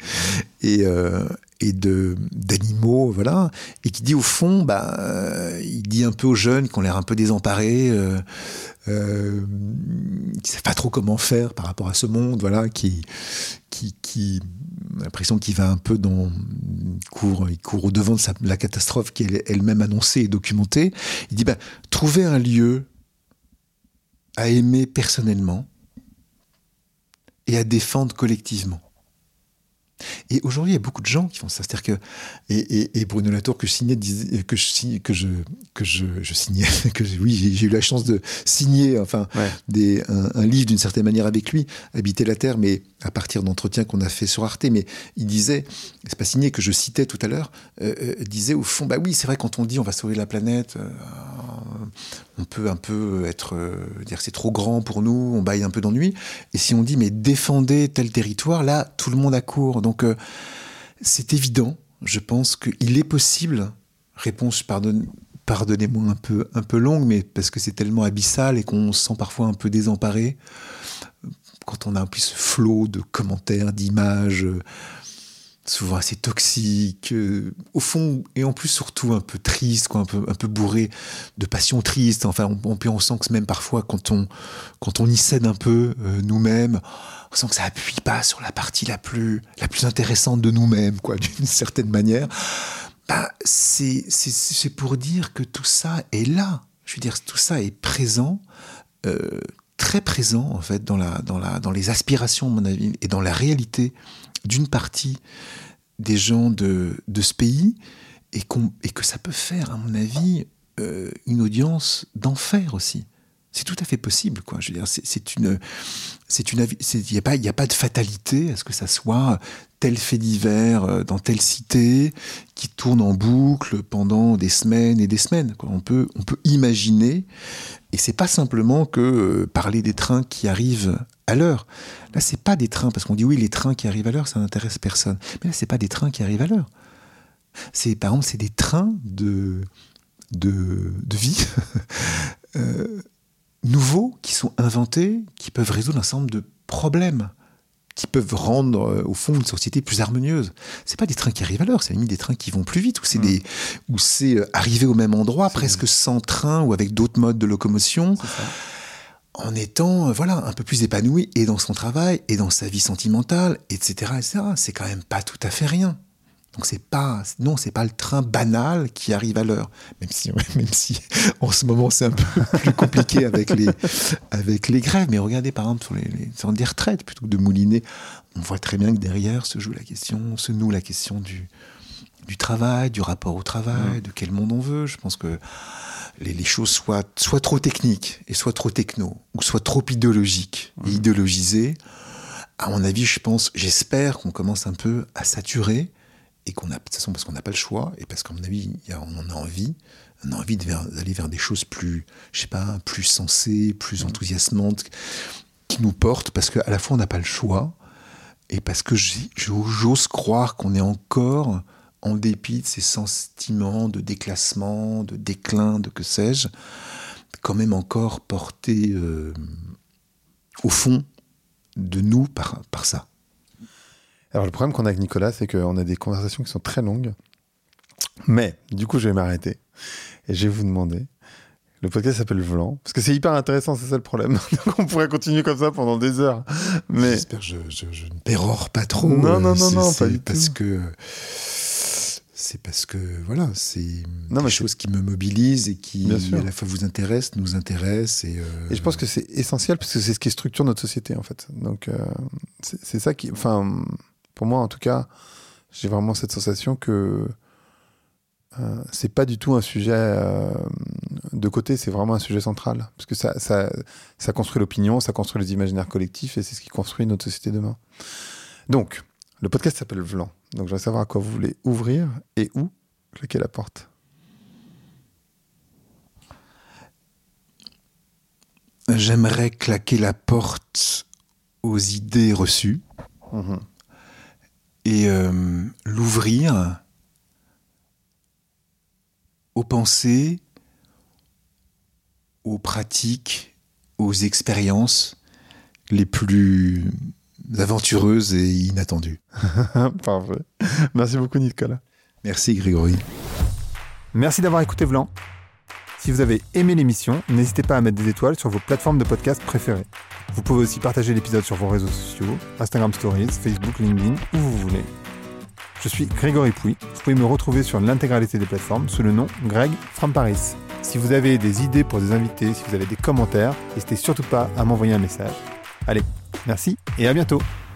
d'animaux, voilà, et qui dit au fond, il dit un peu aux jeunes qui ont l'air un peu désemparés, qui ne savent pas trop comment faire par rapport à ce monde, voilà, qui a l'impression qu'il va un peu il court au devant de la catastrophe qui est elle-même annoncée et documentée. Il dit, trouvez un lieu à aimer personnellement et à défendre collectivement. Et aujourd'hui, il y a beaucoup de gens qui font ça. C'est-à-dire que et Bruno Latour que je signais disait j'ai eu la chance de signer un livre d'une certaine manière avec lui, Habiter la Terre, mais à partir d'entretiens qu'on a fait sur Arte. Mais il disait, c'est pas signé, que je citais tout à l'heure, disait au fond, oui, c'est vrai, quand on dit on va sauver la planète, on peut un peu dire c'est trop grand pour nous, on baille un peu d'ennui. Et si on dit mais défendez tel territoire, là tout le monde accourt. Donc c'est évident, je pense qu'il est possible, réponse pardonnez-moi un peu longue, mais parce que c'est tellement abyssal et qu'on se sent parfois un peu désemparé quand on a un peu ce flot de commentaires, d'images souvent assez toxiques, au fond, et en plus surtout un peu triste, un peu bourré de passions tristes. On sent que même parfois, quand on y cède un peu nous-mêmes, on sent que ça appuie pas sur la partie la plus intéressante de nous-mêmes, d'une certaine manière. C'est pour dire que tout ça est là. Je veux dire, tout ça est présent, très présent en fait dans les aspirations, à mon avis, et dans la réalité d'une partie des gens de ce pays, et que ça peut faire, à mon avis, une audience d'enfer aussi. C'est tout à fait possible, quoi. Je veux dire, il n'y a pas de fatalité à ce que ça soit tel fait divers dans telle cité qui tourne en boucle pendant des semaines et des semaines, quoi. On peut imaginer, et c'est pas simplement que parler des trains qui arrivent à l'heure. Là, c'est pas des trains, parce qu'on dit oui, les trains qui arrivent à l'heure, ça n'intéresse personne. Mais là, c'est pas des trains qui arrivent à l'heure. Par exemple, c'est des trains de vie nouveaux qui sont inventés, qui peuvent résoudre un certain nombre de problèmes, qui peuvent rendre, au fond, une société plus harmonieuse. C'est pas des trains qui arrivent à l'heure, c'est à la limite des trains qui vont plus vite, où c'est arriver au même endroit, presque sans train ou avec d'autres modes de locomotion, en étant un peu plus épanoui et dans son travail, et dans sa vie sentimentale, etc., etc. C'est quand même pas tout à fait rien. Donc c'est pas le train banal qui arrive à l'heure, même si en ce moment c'est un peu plus compliqué avec les grèves. Mais regardez par exemple sur des retraites, plutôt que de mouliner, on voit très bien que derrière se noue la question du travail, du rapport au travail, de quel monde on veut. Je pense que les choses soient trop techniques et soit trop techno, ou soit trop idéologiques et idéologisées. À mon avis, j'espère qu'on commence un peu à saturer. Et de toute façon, parce qu'on n'a pas le choix, et parce qu'à mon avis, on en a envie d'aller vers des choses plus sensées, plus enthousiasmantes, qui nous portent, parce qu'à la fois, on n'a pas le choix, et parce que j'ose croire qu'on est encore, en dépit de ces sentiments de déclassement, de déclin, de que sais-je, quand même encore porté au fond de nous par ça. Alors le problème qu'on a avec Nicolas, c'est qu'on a des conversations qui sont très longues. Mais du coup, je vais m'arrêter. Et je vais vous demander... Le podcast s'appelle Vlan. Parce que c'est hyper intéressant, c'est ça le problème. Donc on pourrait continuer comme ça pendant des heures. Mais... J'espère que je ne pérore pas trop. Non, pas du parce tout. C'est parce que, voilà, c'est des choses qui me mobilisent et qui, à la fois, vous intéressent, nous intéressent. Et je pense que c'est essentiel parce que c'est ce qui structure notre société, en fait. Donc, c'est ça qui... Enfin, pour moi, en tout cas, j'ai vraiment cette sensation que c'est pas du tout un sujet de côté, c'est vraiment un sujet central. Parce que ça construit l'opinion, ça construit les imaginaires collectifs et c'est ce qui construit notre société demain. Donc, le podcast s'appelle Vlan. Donc, je voudrais savoir à quoi vous voulez ouvrir et où claquer la porte. J'aimerais claquer la porte aux idées reçues et l'ouvrir aux pensées, aux pratiques, aux expériences les plus aventureuses et inattendues. Parfait. Merci beaucoup, Nicolas. Merci, Grégory. Merci d'avoir écouté Vlan. Si vous avez aimé l'émission, n'hésitez pas à mettre des étoiles sur vos plateformes de podcast préférées. Vous pouvez aussi partager l'épisode sur vos réseaux sociaux, Instagram Stories, Facebook, LinkedIn, où vous voulez. Je suis Grégory Pouy. Vous pouvez me retrouver sur l'intégralité des plateformes sous le nom Greg from Paris. Si vous avez des idées pour des invités, si vous avez des commentaires, n'hésitez surtout pas à m'envoyer un message. Allez, merci et à bientôt.